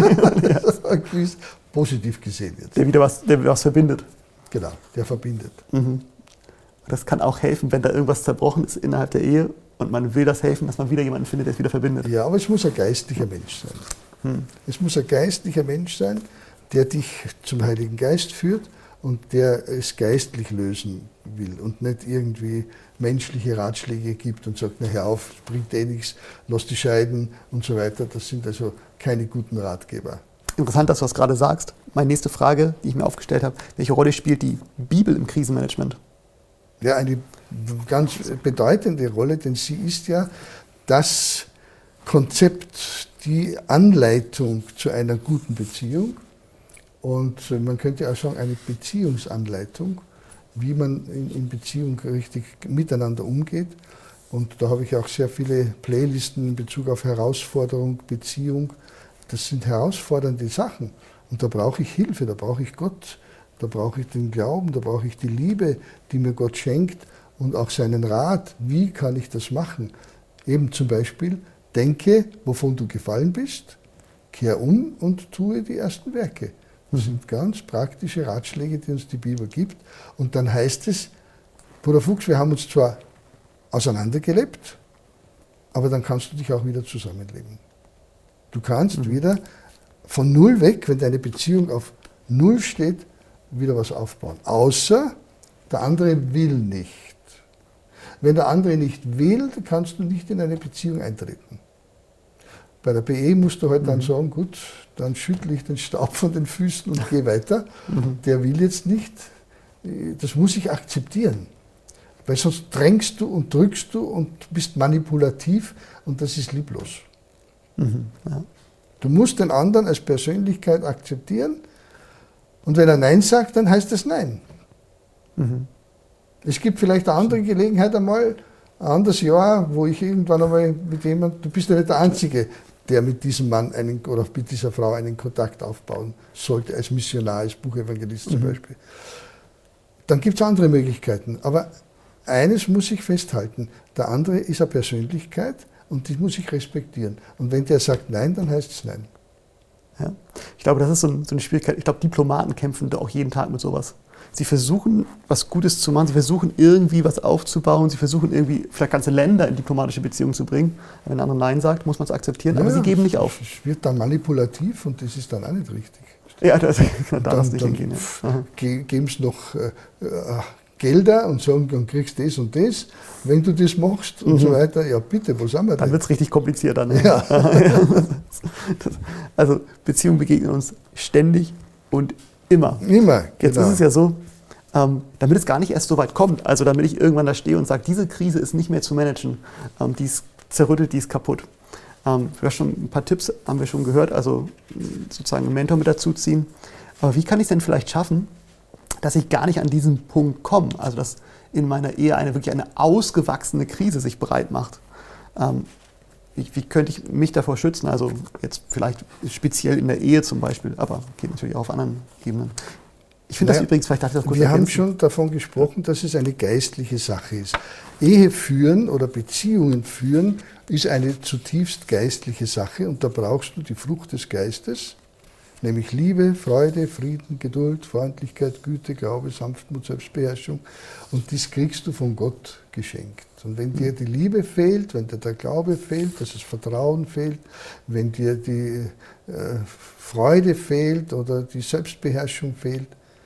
Positiv gesehen jetzt. Der wieder was, der was verbindet. Genau, der verbindet. Mhm. Das kann auch helfen, wenn da irgendwas zerbrochen ist innerhalb der Ehe und man will das helfen, dass man wieder jemanden findet, der es wieder verbindet. Ja, aber es muss ein geistlicher Mensch sein. Hm. Es muss ein geistlicher Mensch sein, der dich zum Heiligen Geist führt und der es geistlich lösen will und nicht irgendwie menschliche Ratschläge gibt und sagt, na hör auf, es bringt eh nichts, lass dich scheiden und so weiter. Das sind also keine guten Ratgeber. Interessant, dass du das gerade sagst. Meine nächste Frage, die ich mir aufgestellt habe, welche Rolle spielt die Bibel im Krisenmanagement? Ja, eine ganz bedeutende Rolle, denn sie ist ja das Konzept, die Anleitung zu einer guten Beziehung. Und man könnte auch sagen, eine Beziehungsanleitung, wie man in, in Beziehung richtig miteinander umgeht. Und da habe ich auch sehr viele Playlisten in Bezug auf Herausforderung, Beziehung. Das sind herausfordernde Sachen. Und da brauche ich Hilfe, da brauche ich Gott, da brauche ich den Glauben, da brauche ich die Liebe, die mir Gott schenkt und auch seinen Rat. Wie kann ich das machen? Eben zum Beispiel, denke, wovon du gefallen bist, kehr um und tue die ersten Werke. Das sind ganz praktische Ratschläge, die uns die Bibel gibt. Und dann heißt es, Bruder Fuchs, wir haben uns zwar auseinandergelebt, aber dann kannst du dich auch wieder zusammenleben. Du kannst mhm. wieder von Null weg, wenn deine Beziehung auf Null steht, wieder was aufbauen. Außer der andere will nicht. Wenn der andere nicht will, dann kannst du nicht in eine Beziehung eintreten. Bei der B E musst du halt mhm. dann sagen, gut, dann schüttle ich den Staub von den Füßen und gehe weiter. Mhm. Der will jetzt nicht. Das muss ich akzeptieren. Weil sonst drängst du und drückst du und bist manipulativ und das ist lieblos. Mhm. Ja. Du musst den anderen als Persönlichkeit akzeptieren und wenn er Nein sagt, dann heißt es Nein. Mhm. Es gibt vielleicht eine andere Gelegenheit einmal, ein anderes Jahr, wo ich irgendwann einmal mit jemandem, du bist ja nicht der Einzige, der mit diesem Mann einen, oder mit dieser Frau einen Kontakt aufbauen sollte, als Missionar, als Buchevangelist mhm. zum Beispiel. Dann gibt es andere Möglichkeiten. Aber eines muss ich festhalten, der andere ist eine Persönlichkeit und die muss ich respektieren. Und wenn der sagt Nein, dann heißt es Nein. Ja. Ich glaube, das ist so, ein, so eine Schwierigkeit. Ich glaube, Diplomaten kämpfen da auch jeden Tag mit sowas. Sie versuchen, was Gutes zu machen, sie versuchen irgendwie was aufzubauen, sie versuchen irgendwie vielleicht ganze Länder in diplomatische Beziehungen zu bringen. Wenn der andere Nein sagt, muss man es akzeptieren, ja, aber sie geben nicht auf. Es wird dann manipulativ und das ist dann auch nicht richtig. Ja, das kann da nicht hingehen. Ja. Ge geben es noch äh, Gelder und sagen, dann kriegst du das und das, wenn du das machst und mhm. so weiter. Ja, bitte, wo sind wir denn? Dann wird es richtig kompliziert. Dann, ne? Ja. das, also Beziehungen begegnen uns ständig und immer. Immer, Jetzt genau. ist es ja so, ähm, damit es gar nicht erst so weit kommt, also damit ich irgendwann da stehe und sage, diese Krise ist nicht mehr zu managen, ähm, die ist zerrüttet, die ist kaputt. Ähm, wir haben schon ein paar Tipps, haben wir schon gehört, also sozusagen einen Mentor mit dazu ziehen. Aber wie kann ich es denn vielleicht schaffen, dass ich gar nicht an diesen Punkt komme, also dass in meiner Ehe eine wirklich eine ausgewachsene Krise sich breit macht? Ähm, wie, wie könnte ich mich davor schützen? Also jetzt vielleicht speziell in der Ehe zum Beispiel, aber geht natürlich auch auf anderen Ebenen. Ich finde naja, das übrigens, vielleicht darf ich das kurz Wir ergänzen. haben schon davon gesprochen, dass es eine geistliche Sache ist. Ehe führen oder Beziehungen führen ist eine zutiefst geistliche Sache und da brauchst du die Frucht des Geistes, nämlich Liebe, Freude, Frieden, Geduld, Freundlichkeit, Güte, Glaube, Sanftmut, Selbstbeherrschung. Und das kriegst du von Gott geschenkt. Und wenn dir die Liebe fehlt, wenn dir der Glaube fehlt, dass das Vertrauen fehlt, wenn dir die äh, Freude fehlt oder die Selbstbeherrschung fehlt,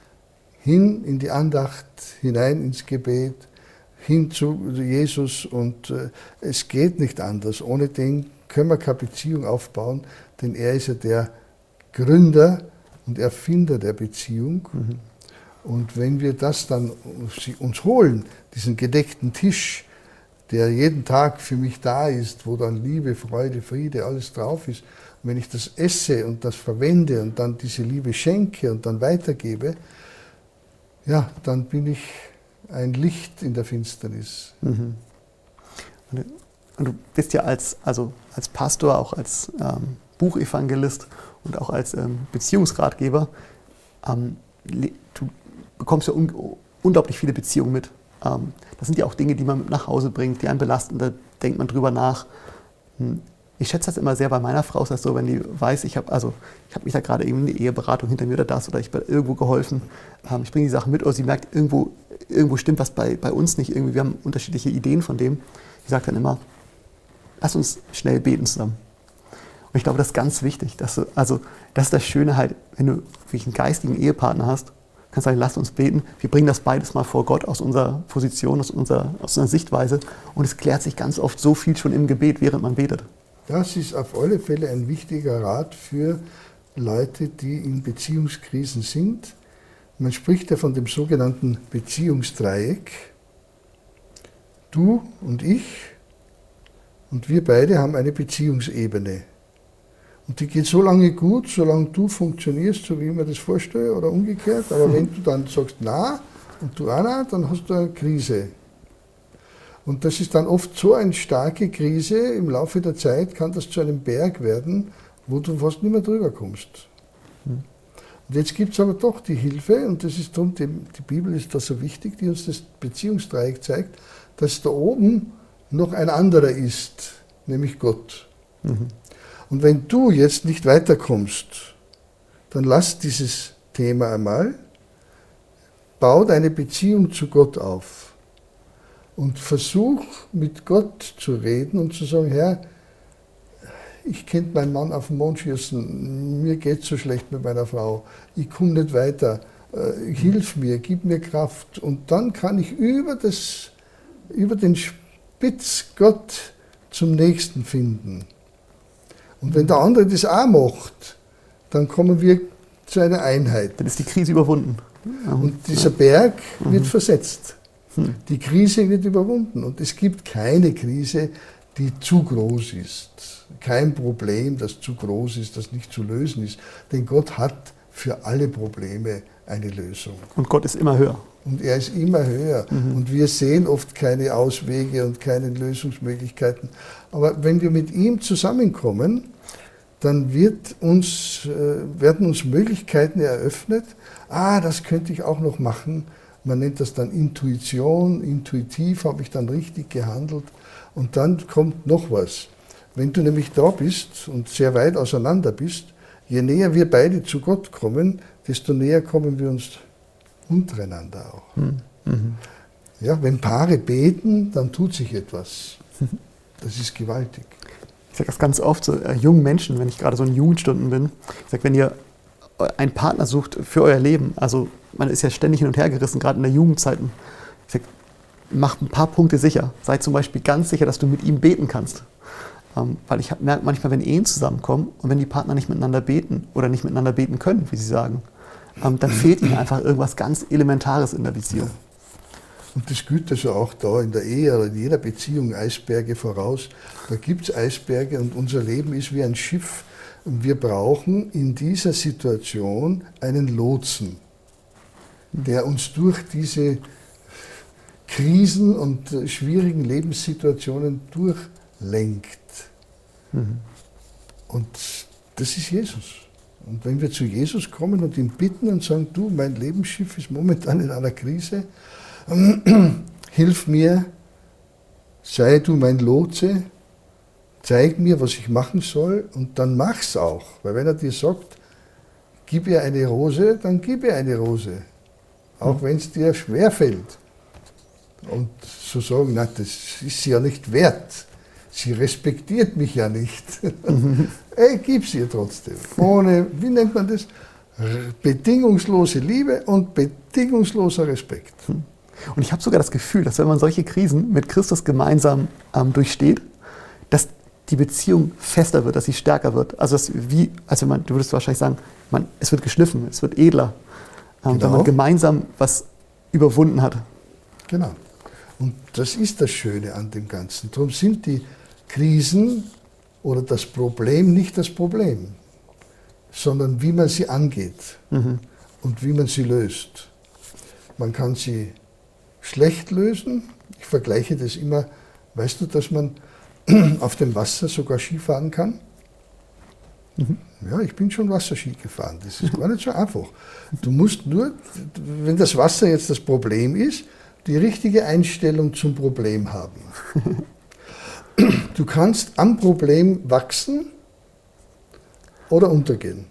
hin in die Andacht, hinein ins Gebet, hin zu Jesus. Und äh, es geht nicht anders. Ohne den können wir keine Beziehung aufbauen, denn er ist ja der Gründer und Erfinder der Beziehung. Mhm. Und wenn wir das dann uns holen, diesen gedeckten Tisch, der jeden Tag für mich da ist, wo dann Liebe, Freude, Friede, alles drauf ist, und wenn ich das esse und das verwende und dann diese Liebe schenke und dann weitergebe, ja, dann bin ich ein Licht in der Finsternis. Mhm. Und, und du bist ja als, also als Pastor, auch als ähm, Buchevangelist und auch als ähm, Beziehungsratgeber, ähm, du bekommst ja un unglaublich viele Beziehungen mit. Ähm, das sind ja auch Dinge, die man mit nach Hause bringt, die einen belasten, da denkt man drüber nach. Hm. Ich schätze das immer sehr bei meiner Frau, ist das so, wenn die weiß, ich habe also, ich hab mich da gerade eben eine Eheberatung hinter mir oder das oder ich bin irgendwo geholfen, ähm, ich bringe die Sachen mit oder sie merkt, irgendwo, irgendwo stimmt was bei, bei uns nicht, irgendwie, wir haben unterschiedliche Ideen von dem. Ich sage dann immer, lass uns schnell beten zusammen. Und ich glaube, das ist ganz wichtig. Dass du, also, das ist das Schöne halt, wenn du wirklich einen geistigen Ehepartner hast, kannst du sagen, lass uns beten. Wir bringen das beides mal vor Gott aus unserer Position, aus unserer, aus unserer Sichtweise. Und es klärt sich ganz oft so viel schon im Gebet, während man betet. Das ist auf alle Fälle ein wichtiger Rat für Leute, die in Beziehungskrisen sind. Man spricht ja von dem sogenannten Beziehungsdreieck. Du und ich und wir beide haben eine Beziehungsebene. Und die geht so lange gut, solange du funktionierst, so wie ich mir das vorstelle, oder umgekehrt. Aber wenn du dann sagst, na, und du auch na, dann hast du eine Krise. Und das ist dann oft so eine starke Krise, im Laufe der Zeit kann das zu einem Berg werden, wo du fast nicht mehr drüber kommst. Und jetzt gibt es aber doch die Hilfe, und das ist darum, die, die Bibel ist da so wichtig, die uns das Beziehungsdreieck zeigt, dass da oben noch ein anderer ist, nämlich Gott. Mhm. Und wenn du jetzt nicht weiterkommst, dann lass dieses Thema einmal, bau deine Beziehung zu Gott auf und versuch mit Gott zu reden und zu sagen, Herr, ich könnte meinen Mann auf den Mond schießen, mir geht es so schlecht mit meiner Frau, ich komme nicht weiter, äh, hilf mir, gib mir Kraft. Und dann kann ich über, das, über den Spitz Gott zum Nächsten finden. Und wenn der andere das auch macht, dann kommen wir zu einer Einheit. Dann ist die Krise überwunden. Und dieser Berg wird versetzt. Die Krise wird überwunden. Und es gibt keine Krise, die zu groß ist. Kein Problem, das zu groß ist, das nicht zu lösen ist. Denn Gott hat für alle Probleme eine Lösung. Und Gott ist immer höher. Und er ist immer höher. Mhm. Und wir sehen oft keine Auswege und keine Lösungsmöglichkeiten. Aber wenn wir mit ihm zusammenkommen, dann wird uns, äh, werden uns Möglichkeiten eröffnet. Ah, das könnte ich auch noch machen. Man nennt das dann Intuition. Intuitiv habe ich dann richtig gehandelt. Und dann kommt noch was. Wenn du nämlich da bist und sehr weit auseinander bist, je näher wir beide zu Gott kommen, desto näher kommen wir uns untereinander auch. Mhm. Ja, wenn Paare beten, dann tut sich etwas. Das ist gewaltig. Ich sage das ganz oft zu äh, jungen Menschen, wenn ich gerade so in Jugendstunden bin. Ich sage, wenn ihr einen Partner sucht für euer Leben, also man ist ja ständig hin und her gerissen, gerade in der Jugendzeit. Ich sage, mach ein paar Punkte sicher. Sei zum Beispiel ganz sicher, dass du mit ihm beten kannst. Ähm, weil ich merke manchmal, wenn Ehen zusammenkommen und wenn die Partner nicht miteinander beten oder nicht miteinander beten können, wie sie sagen, ähm, dann fehlt ihnen einfach irgendwas ganz Elementares in der Beziehung. Ja. Und das gilt also auch da in der Ehe oder in jeder Beziehung Eisberge voraus. Da gibt es Eisberge und unser Leben ist wie ein Schiff. Und wir brauchen in dieser Situation einen Lotsen, der uns durch diese Krisen und schwierigen Lebenssituationen durchlenkt. Mhm. Und das ist Jesus. Und wenn wir zu Jesus kommen und ihn bitten und sagen, du, mein Lebensschiff ist momentan in einer Krise, hilf mir, sei du mein Lotse, zeig mir, was ich machen soll und dann mach's auch. Weil wenn er dir sagt, gib ihr eine Rose, dann gib ihr eine Rose. Auch wenn es dir schwerfällt. Und zu sagen, na, das ist sie ja nicht wert. Sie respektiert mich ja nicht. Mhm. Ey, gib sie ihr trotzdem. Ohne, wie nennt man das? Bedingungslose Liebe und bedingungsloser Respekt. Und ich habe sogar das Gefühl, dass wenn man solche Krisen mit Christus gemeinsam ähm, durchsteht, dass die Beziehung fester wird, dass sie stärker wird. Also dass wie, also man, du würdest wahrscheinlich sagen, man, es wird geschliffen, es wird edler, ähm, genau. Wenn man gemeinsam was überwunden hat. Genau. Und das ist das Schöne an dem Ganzen. Darum sind die Krisen oder das Problem nicht das Problem, sondern wie man sie angeht mhm. und wie man sie löst. Man kann sie schlecht lösen. Ich vergleiche das immer. Weißt du, dass man auf dem Wasser sogar Skifahren kann? Mhm. Ja, ich bin schon Wasserski gefahren. Das ist gar nicht so einfach. Du musst nur, wenn das Wasser jetzt das Problem ist, die richtige Einstellung zum Problem haben. Du kannst am Problem wachsen oder untergehen.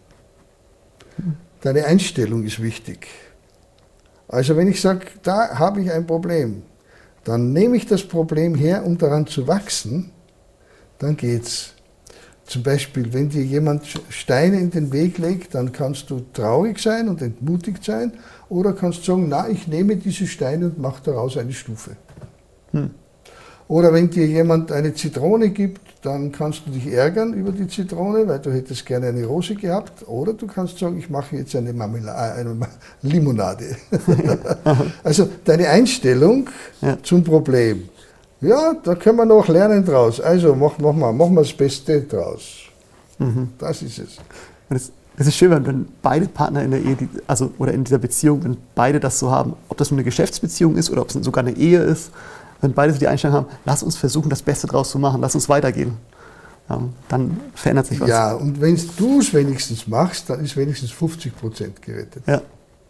Deine Einstellung ist wichtig. Also wenn ich sage, da habe ich ein Problem, dann nehme ich das Problem her, um daran zu wachsen, dann geht's. Zum Beispiel, wenn dir jemand Steine in den Weg legt, dann kannst du traurig sein und entmutigt sein oder kannst sagen, na, ich nehme diese Steine und mache daraus eine Stufe. Hm. Oder wenn dir jemand eine Zitrone gibt, dann kannst du dich ärgern über die Zitrone, weil du hättest gerne eine Rose gehabt. Oder du kannst sagen, ich mache jetzt eine, Marmelade, eine Limonade. Also deine Einstellung ja. zum Problem. Ja, da können wir noch lernen draus. Also mach, mach mal, machen wir das Beste draus. Mhm. Das ist es. Es, es ist schön, wenn beide Partner in der Ehe, also oder in dieser Beziehung, wenn beide das so haben, ob das nur eine Geschäftsbeziehung ist oder ob es sogar eine Ehe ist, wenn beide so die Einstellung haben, lass uns versuchen, das Beste draus zu machen, lass uns weitergehen. Ja, dann verändert sich was. Ja, und wenn du es wenigstens machst, dann ist wenigstens fünfzig Prozent gerettet. Ja.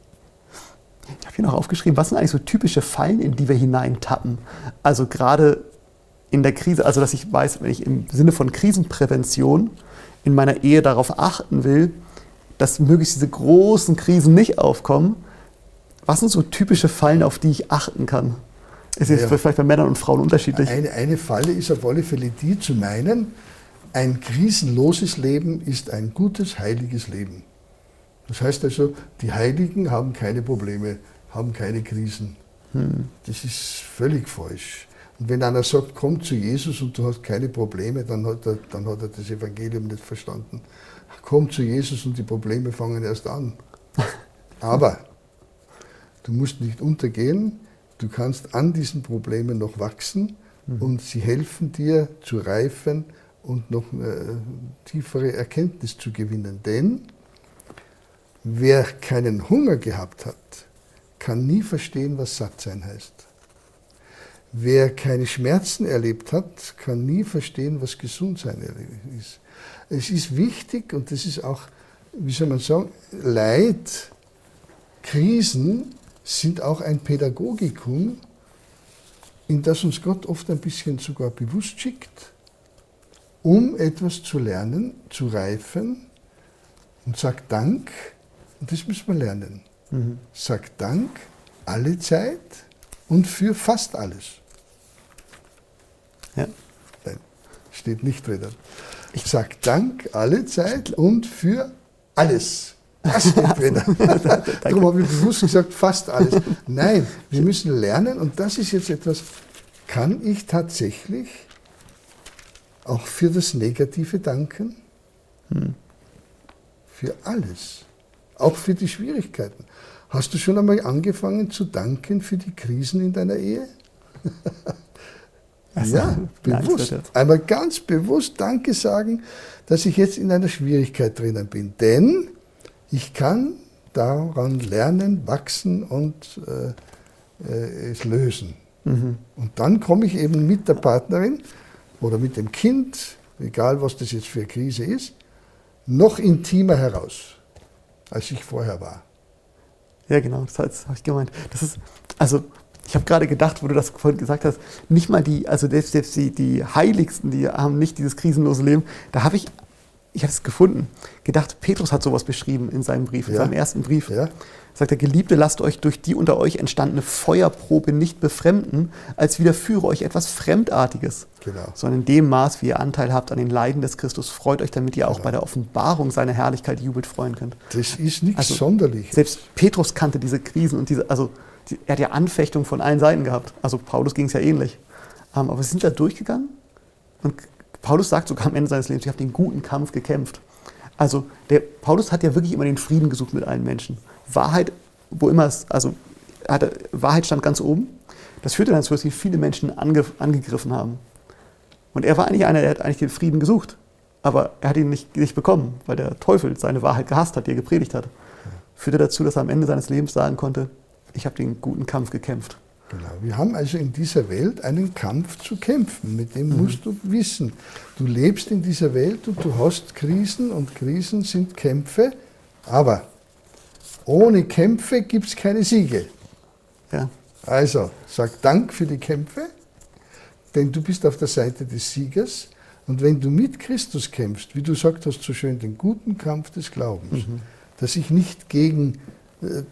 Ich habe hier noch aufgeschrieben, was sind eigentlich so typische Fallen, in die wir hineintappen? Also gerade in der Krise, also dass ich weiß, wenn ich im Sinne von Krisenprävention in meiner Ehe darauf achten will, dass möglichst diese großen Krisen nicht aufkommen, was sind so typische Fallen, auf die ich achten kann? Ist jetzt ja. vielleicht bei Männern und Frauen unterschiedlich? Eine, eine Falle ist auf alle Fälle die zu meinen, ein krisenloses Leben ist ein gutes, heiliges Leben. Das heißt also, die Heiligen haben keine Probleme, haben keine Krisen. Hm. Das ist völlig falsch. Und wenn einer sagt, komm zu Jesus und du hast keine Probleme, dann hat er, dann hat er das Evangelium nicht verstanden. Komm zu Jesus und die Probleme fangen erst an. Aber du musst nicht untergehen, du kannst an diesen Problemen noch wachsen hm. und sie helfen dir zu reifen und noch äh, tiefere Erkenntnis zu gewinnen. Denn wer keinen Hunger gehabt hat, kann nie verstehen, was satt sein heißt. Wer keine Schmerzen erlebt hat, kann nie verstehen, was gesund sein ist. Es ist wichtig, und das ist auch, wie soll man sagen, Leid, Krisen sind auch ein Pädagogikum, in das uns Gott oft ein bisschen sogar bewusst schickt, um etwas zu lernen, zu reifen, und sagt Dank, und das müssen wir lernen. Mhm. Sagt Dank alle Zeit und für fast alles. Ja. Nein, steht nicht drin. Ich sage Dank alle Zeit und für alles. Das steht drin. Darum habe ich bewusst gesagt, fast alles. Nein, wir müssen lernen, und das ist jetzt etwas, kann ich tatsächlich auch für das Negative danken? Hm. Für alles. Auch für die Schwierigkeiten. Hast du schon einmal angefangen zu danken für die Krisen in deiner Ehe? Also, ja, bewusst. Nein, einmal ganz bewusst Danke sagen, dass ich jetzt in einer Schwierigkeit drinnen bin. Denn ich kann daran lernen, wachsen und äh, äh, es lösen. Mhm. Und dann komme ich eben mit der Partnerin oder mit dem Kind, egal was das jetzt für eine Krise ist, noch intimer heraus, als ich vorher war. Ja, genau, das habe ich gemeint. Das ist, also ich habe gerade gedacht, wo du das vorhin gesagt hast, nicht mal die, also selbst die, die Heiligsten, die haben nicht dieses krisenlose Leben. Da habe ich, ich habe es gefunden, gedacht, Petrus hat sowas beschrieben in seinem Brief, in ja. seinem ersten Brief. Ja. Sagt er, Geliebte, lasst euch durch die unter euch entstandene Feuerprobe nicht befremden, als widerführe euch etwas Fremdartiges. Genau. Sondern in dem Maß, wie ihr Anteil habt an den Leiden des Christus, freut euch, damit ihr genau. auch bei der Offenbarung seiner Herrlichkeit jubelt freuen könnt. Das ist nichts also, Sonderliches. Selbst Petrus kannte diese Krisen und diese, also die, er hat ja Anfechtungen von allen Seiten gehabt. Also Paulus ging es ja ähnlich. Um, aber sie sind da durchgegangen und Paulus sagt sogar am Ende seines Lebens, ich habe den guten Kampf gekämpft. Also der Paulus hat ja wirklich immer den Frieden gesucht mit allen Menschen. Wahrheit, wo immer es, also hatte, Wahrheit stand ganz oben. Das führte dazu, dass sie viele Menschen ange, angegriffen haben. Und er war eigentlich einer, der hat eigentlich den Frieden gesucht. Aber er hat ihn nicht, nicht bekommen, weil der Teufel seine Wahrheit gehasst hat, die er gepredigt hat. Führte dazu, dass er am Ende seines Lebens sagen konnte, ich habe den guten Kampf gekämpft. Genau. Wir haben also in dieser Welt einen Kampf zu kämpfen, mit dem mhm. musst du wissen. Du lebst in dieser Welt und du hast Krisen und Krisen sind Kämpfe, aber ohne Kämpfe gibt es keine Siege. Ja. Also sag Dank für die Kämpfe, denn du bist auf der Seite des Siegers, und wenn du mit Christus kämpfst, wie du gesagt hast so schön, den guten Kampf des Glaubens, mhm. dass ich nicht gegen äh,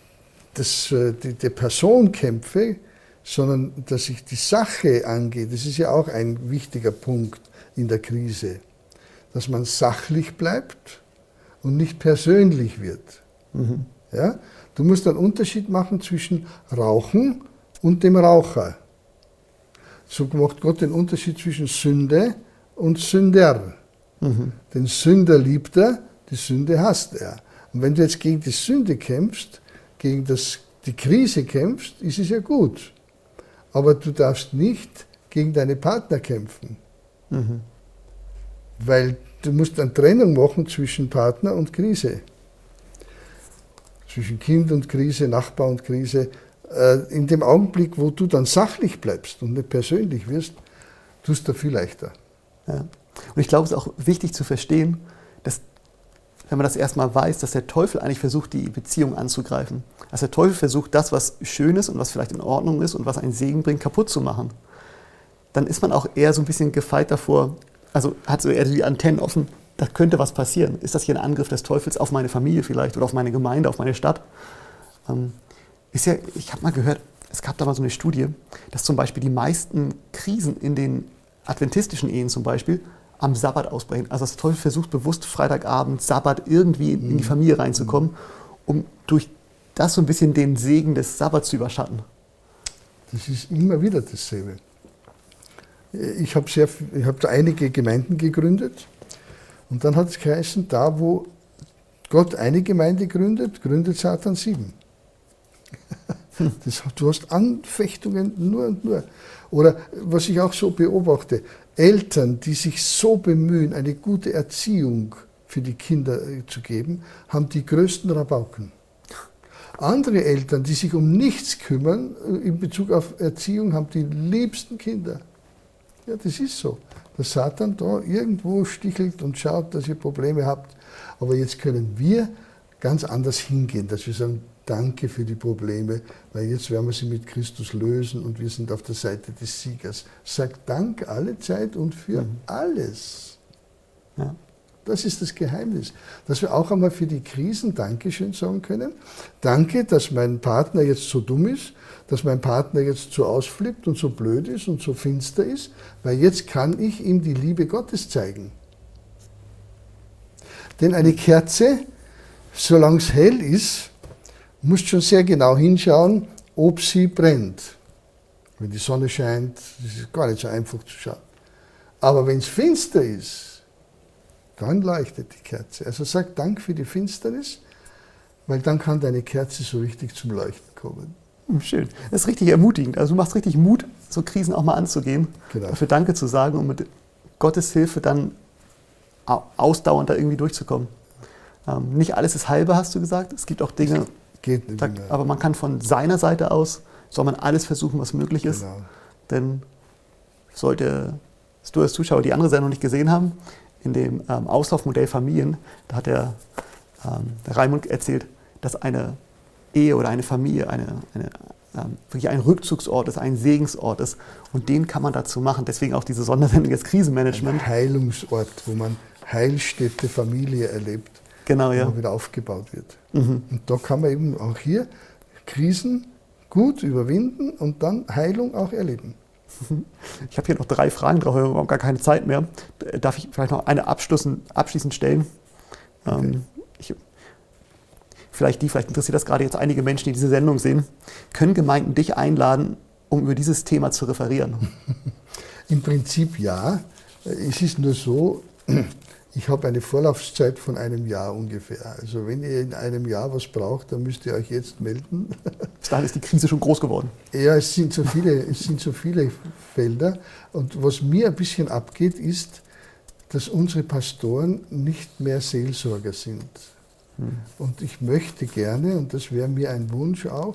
Das, die, die Person kämpfe, sondern dass ich die Sache angehe. Das ist ja auch ein wichtiger Punkt in der Krise, dass man sachlich bleibt und nicht persönlich wird. Mhm. Ja? Du musst einen Unterschied machen zwischen Rauchen und dem Raucher. So macht Gott den Unterschied zwischen Sünde und Sünder. Mhm. Den Sünder liebt er, die Sünde hasst er. Und wenn du jetzt gegen die Sünde kämpfst, gegen das, die Krise kämpfst, ist es ja gut. Aber du darfst nicht gegen deine Partner kämpfen. Mhm. Weil du musst eine Trennung machen zwischen Partner und Krise. Zwischen Kind und Krise, Nachbar und Krise. In dem Augenblick, wo du dann sachlich bleibst und nicht persönlich wirst, tust du viel leichter. Ja. Und ich glaube, es ist auch wichtig zu verstehen, dass, wenn man das erstmal weiß, dass der Teufel eigentlich versucht, die Beziehung anzugreifen. Dass der Teufel versucht, das, was schön ist und was vielleicht in Ordnung ist und was einen Segen bringt, kaputt zu machen. Dann ist man auch eher so ein bisschen gefeit davor, also hat so eher die Antennen offen, da könnte was passieren. Ist das hier ein Angriff des Teufels auf meine Familie vielleicht oder auf meine Gemeinde, auf meine Stadt? Ähm, ist ja, ich habe mal gehört, es gab da mal so eine Studie, dass zum Beispiel die meisten Krisen in den adventistischen Ehen zum Beispiel am Sabbat ausbrechen. Also das Teufel versucht bewusst Freitagabend, Sabbat irgendwie in die Familie reinzukommen, um durch das so ein bisschen den Segen des Sabbats zu überschatten. Das ist immer wieder dasselbe. Ich habe sehr, ich habe da einige Gemeinden gegründet und dann hat es geheißen, da wo Gott eine Gemeinde gründet, gründet Satan sieben. Das, du hast Anfechtungen nur und nur. Oder was ich auch so beobachte, Eltern, die sich so bemühen, eine gute Erziehung für für die Kinder zu geben, haben die größten Rabauken. Andere Eltern, die sich um nichts kümmern in Bezug auf Erziehung, haben die liebsten Kinder. Ja, das ist so. Der Satan da irgendwo stichelt und schaut, dass ihr Probleme habt. Aber jetzt können wir ganz anders hingehen, dass wir sagen, danke für die Probleme, weil jetzt werden wir sie mit Christus lösen und wir sind auf der Seite des Siegers. Sag Dank alle Zeit und für mhm. alles. Ja. Das ist das Geheimnis, dass wir auch einmal für die Krisen Dankeschön sagen können. Danke, dass mein Partner jetzt so dumm ist, dass mein Partner jetzt so ausflippt und so blöd ist und so finster ist, weil jetzt kann ich ihm die Liebe Gottes zeigen. Denn eine Kerze, solange es hell ist, musst du schon sehr genau hinschauen, ob sie brennt. Wenn die Sonne scheint, ist es gar nicht so einfach zu schauen. Aber wenn es finster ist, dann leuchtet die Kerze. Also sag Dank für die Finsternis, weil dann kann deine Kerze so richtig zum Leuchten kommen. Schön. Das ist richtig ermutigend. Also du machst richtig Mut, so Krisen auch mal anzugehen. Genau. Dafür Danke zu sagen und mit Gottes Hilfe dann ausdauernd da irgendwie durchzukommen. Ähm, nicht alles ist halbe, hast du gesagt. Es gibt auch Dinge, Geht nicht da, mehr. aber man kann von seiner Seite aus, soll man alles versuchen, was möglich ist. Genau. Denn sollte du als Zuschauer die andere Sendung nicht gesehen haben, in dem ähm, Auslaufmodell Familien, da hat der, ähm, der Raimund erzählt, dass eine Ehe oder eine Familie eine, eine, ähm, wirklich ein Rückzugsort ist, ein Segensort ist. Und den kann man dazu machen. Deswegen auch diese Sondersendung des Krisenmanagement. Ein Heilungsort, wo man Heilstätte, Familie erlebt, genau, ja. wo wieder aufgebaut wird. Mhm. Und da kann man eben auch hier Krisen gut überwinden und dann Heilung auch erleben. Ich habe hier noch drei Fragen drauf, wir haben gar keine Zeit mehr. Darf ich vielleicht noch eine abschließend stellen? Okay. Ähm, ich, vielleicht die, vielleicht interessiert das gerade jetzt einige Menschen, die diese Sendung sehen. Können Gemeinden dich einladen, um über dieses Thema zu referieren? Im Prinzip ja. Es ist nur so, ich habe eine vorlaufzeit von einem Jahr ungefähr. Also wenn ihr in einem Jahr was braucht, dann müsst ihr euch jetzt melden. Bis dahin ist die Krise schon groß geworden. Ja, es sind so viele, es sind so viele Felder. Und was mir ein bisschen abgeht, ist, dass unsere Pastoren nicht mehr Seelsorger sind. Hm. Und ich möchte gerne, und das wäre mir ein Wunsch auch,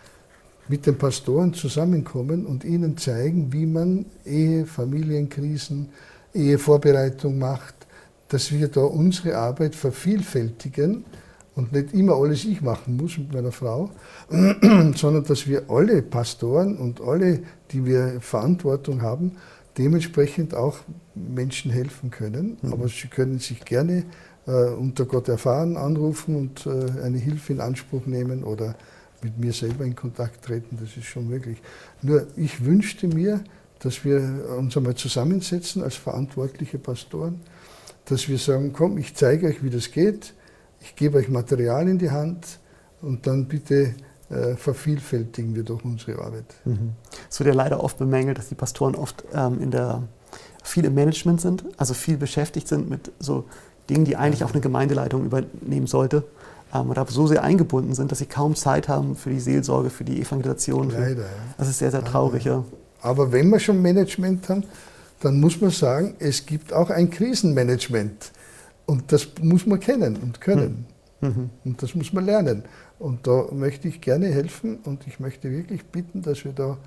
mit den Pastoren zusammenkommen und ihnen zeigen, wie man Ehe, Familienkrisen, Ehevorbereitung macht, dass wir da unsere Arbeit vervielfältigen und nicht immer alles ich machen muss mit meiner Frau, sondern dass wir alle Pastoren und alle, die wir Verantwortung haben, dementsprechend auch Menschen helfen können. Mhm. Aber sie können sich gerne äh, unter Gott erfahren anrufen und äh, eine Hilfe in Anspruch nehmen oder mit mir selber in Kontakt treten, das ist schon möglich. Nur ich wünschte mir, dass wir uns einmal zusammensetzen als verantwortliche Pastoren, dass wir sagen, komm, ich zeige euch, wie das geht, ich gebe euch Material in die Hand und dann bitte äh, vervielfältigen wir doch unsere Arbeit. Mhm. Es wird ja leider oft bemängelt, dass die Pastoren oft ähm, in der, viel im Management sind, also viel beschäftigt sind mit so Dingen, die eigentlich auch eine Gemeindeleitung übernehmen sollte. Ähm, und aber so sehr eingebunden sind, dass sie kaum Zeit haben für die Seelsorge, für die Evangelisation. Für, leider, ja. Das ist sehr, sehr traurig. Ja. Aber wenn wir schon Management haben, dann muss man sagen, es gibt auch ein Krisenmanagement. Und das muss man kennen und können. Mhm. Und das muss man lernen. Und da möchte ich gerne helfen und ich möchte wirklich bitten, dass wir da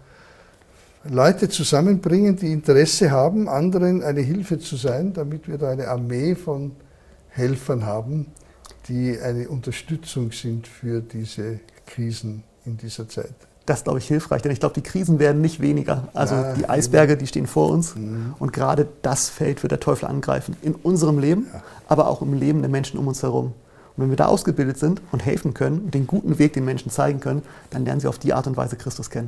Leute zusammenbringen, die Interesse haben, anderen eine Hilfe zu sein, damit wir da eine Armee von Helfern haben, die eine Unterstützung sind für diese Krisen in dieser Zeit. Das ist, glaube ich, hilfreich, denn ich glaube, die Krisen werden nicht weniger. Also ja, die Eisberge, die stehen vor uns. Mhm. Und gerade das Feld wird der Teufel angreifen. In unserem Leben, ja. aber auch im Leben der Menschen um uns herum. Und wenn wir da ausgebildet sind und helfen können und den guten Weg den Menschen zeigen können, dann lernen sie auf die Art und Weise Christus kennen.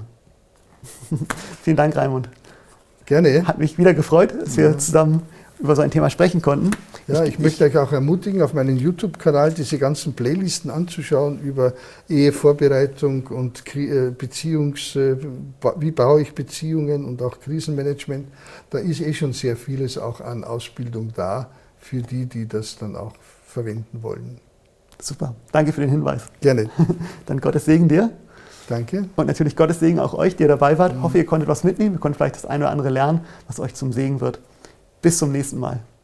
Vielen Dank, Raimund. Gerne. Hat mich wieder gefreut, dass wir ja. zusammen über so ein Thema sprechen konnten. Ja, ich, ich möchte euch auch ermutigen, auf meinem YouTube-Kanal diese ganzen Playlisten anzuschauen über Ehevorbereitung und Beziehungs, wie baue ich Beziehungen und auch Krisenmanagement. Da ist eh schon sehr vieles auch an Ausbildung da für die, die das dann auch verwenden wollen. Super, danke für den Hinweis. Gerne. Dann Gottes Segen dir. Danke. Und natürlich Gottes Segen auch euch, die ihr dabei wart. Ich hoffe, ihr konntet was mitnehmen. Ihr konntet vielleicht das eine oder andere lernen, was euch zum Segen wird. Bis zum nächsten Mal.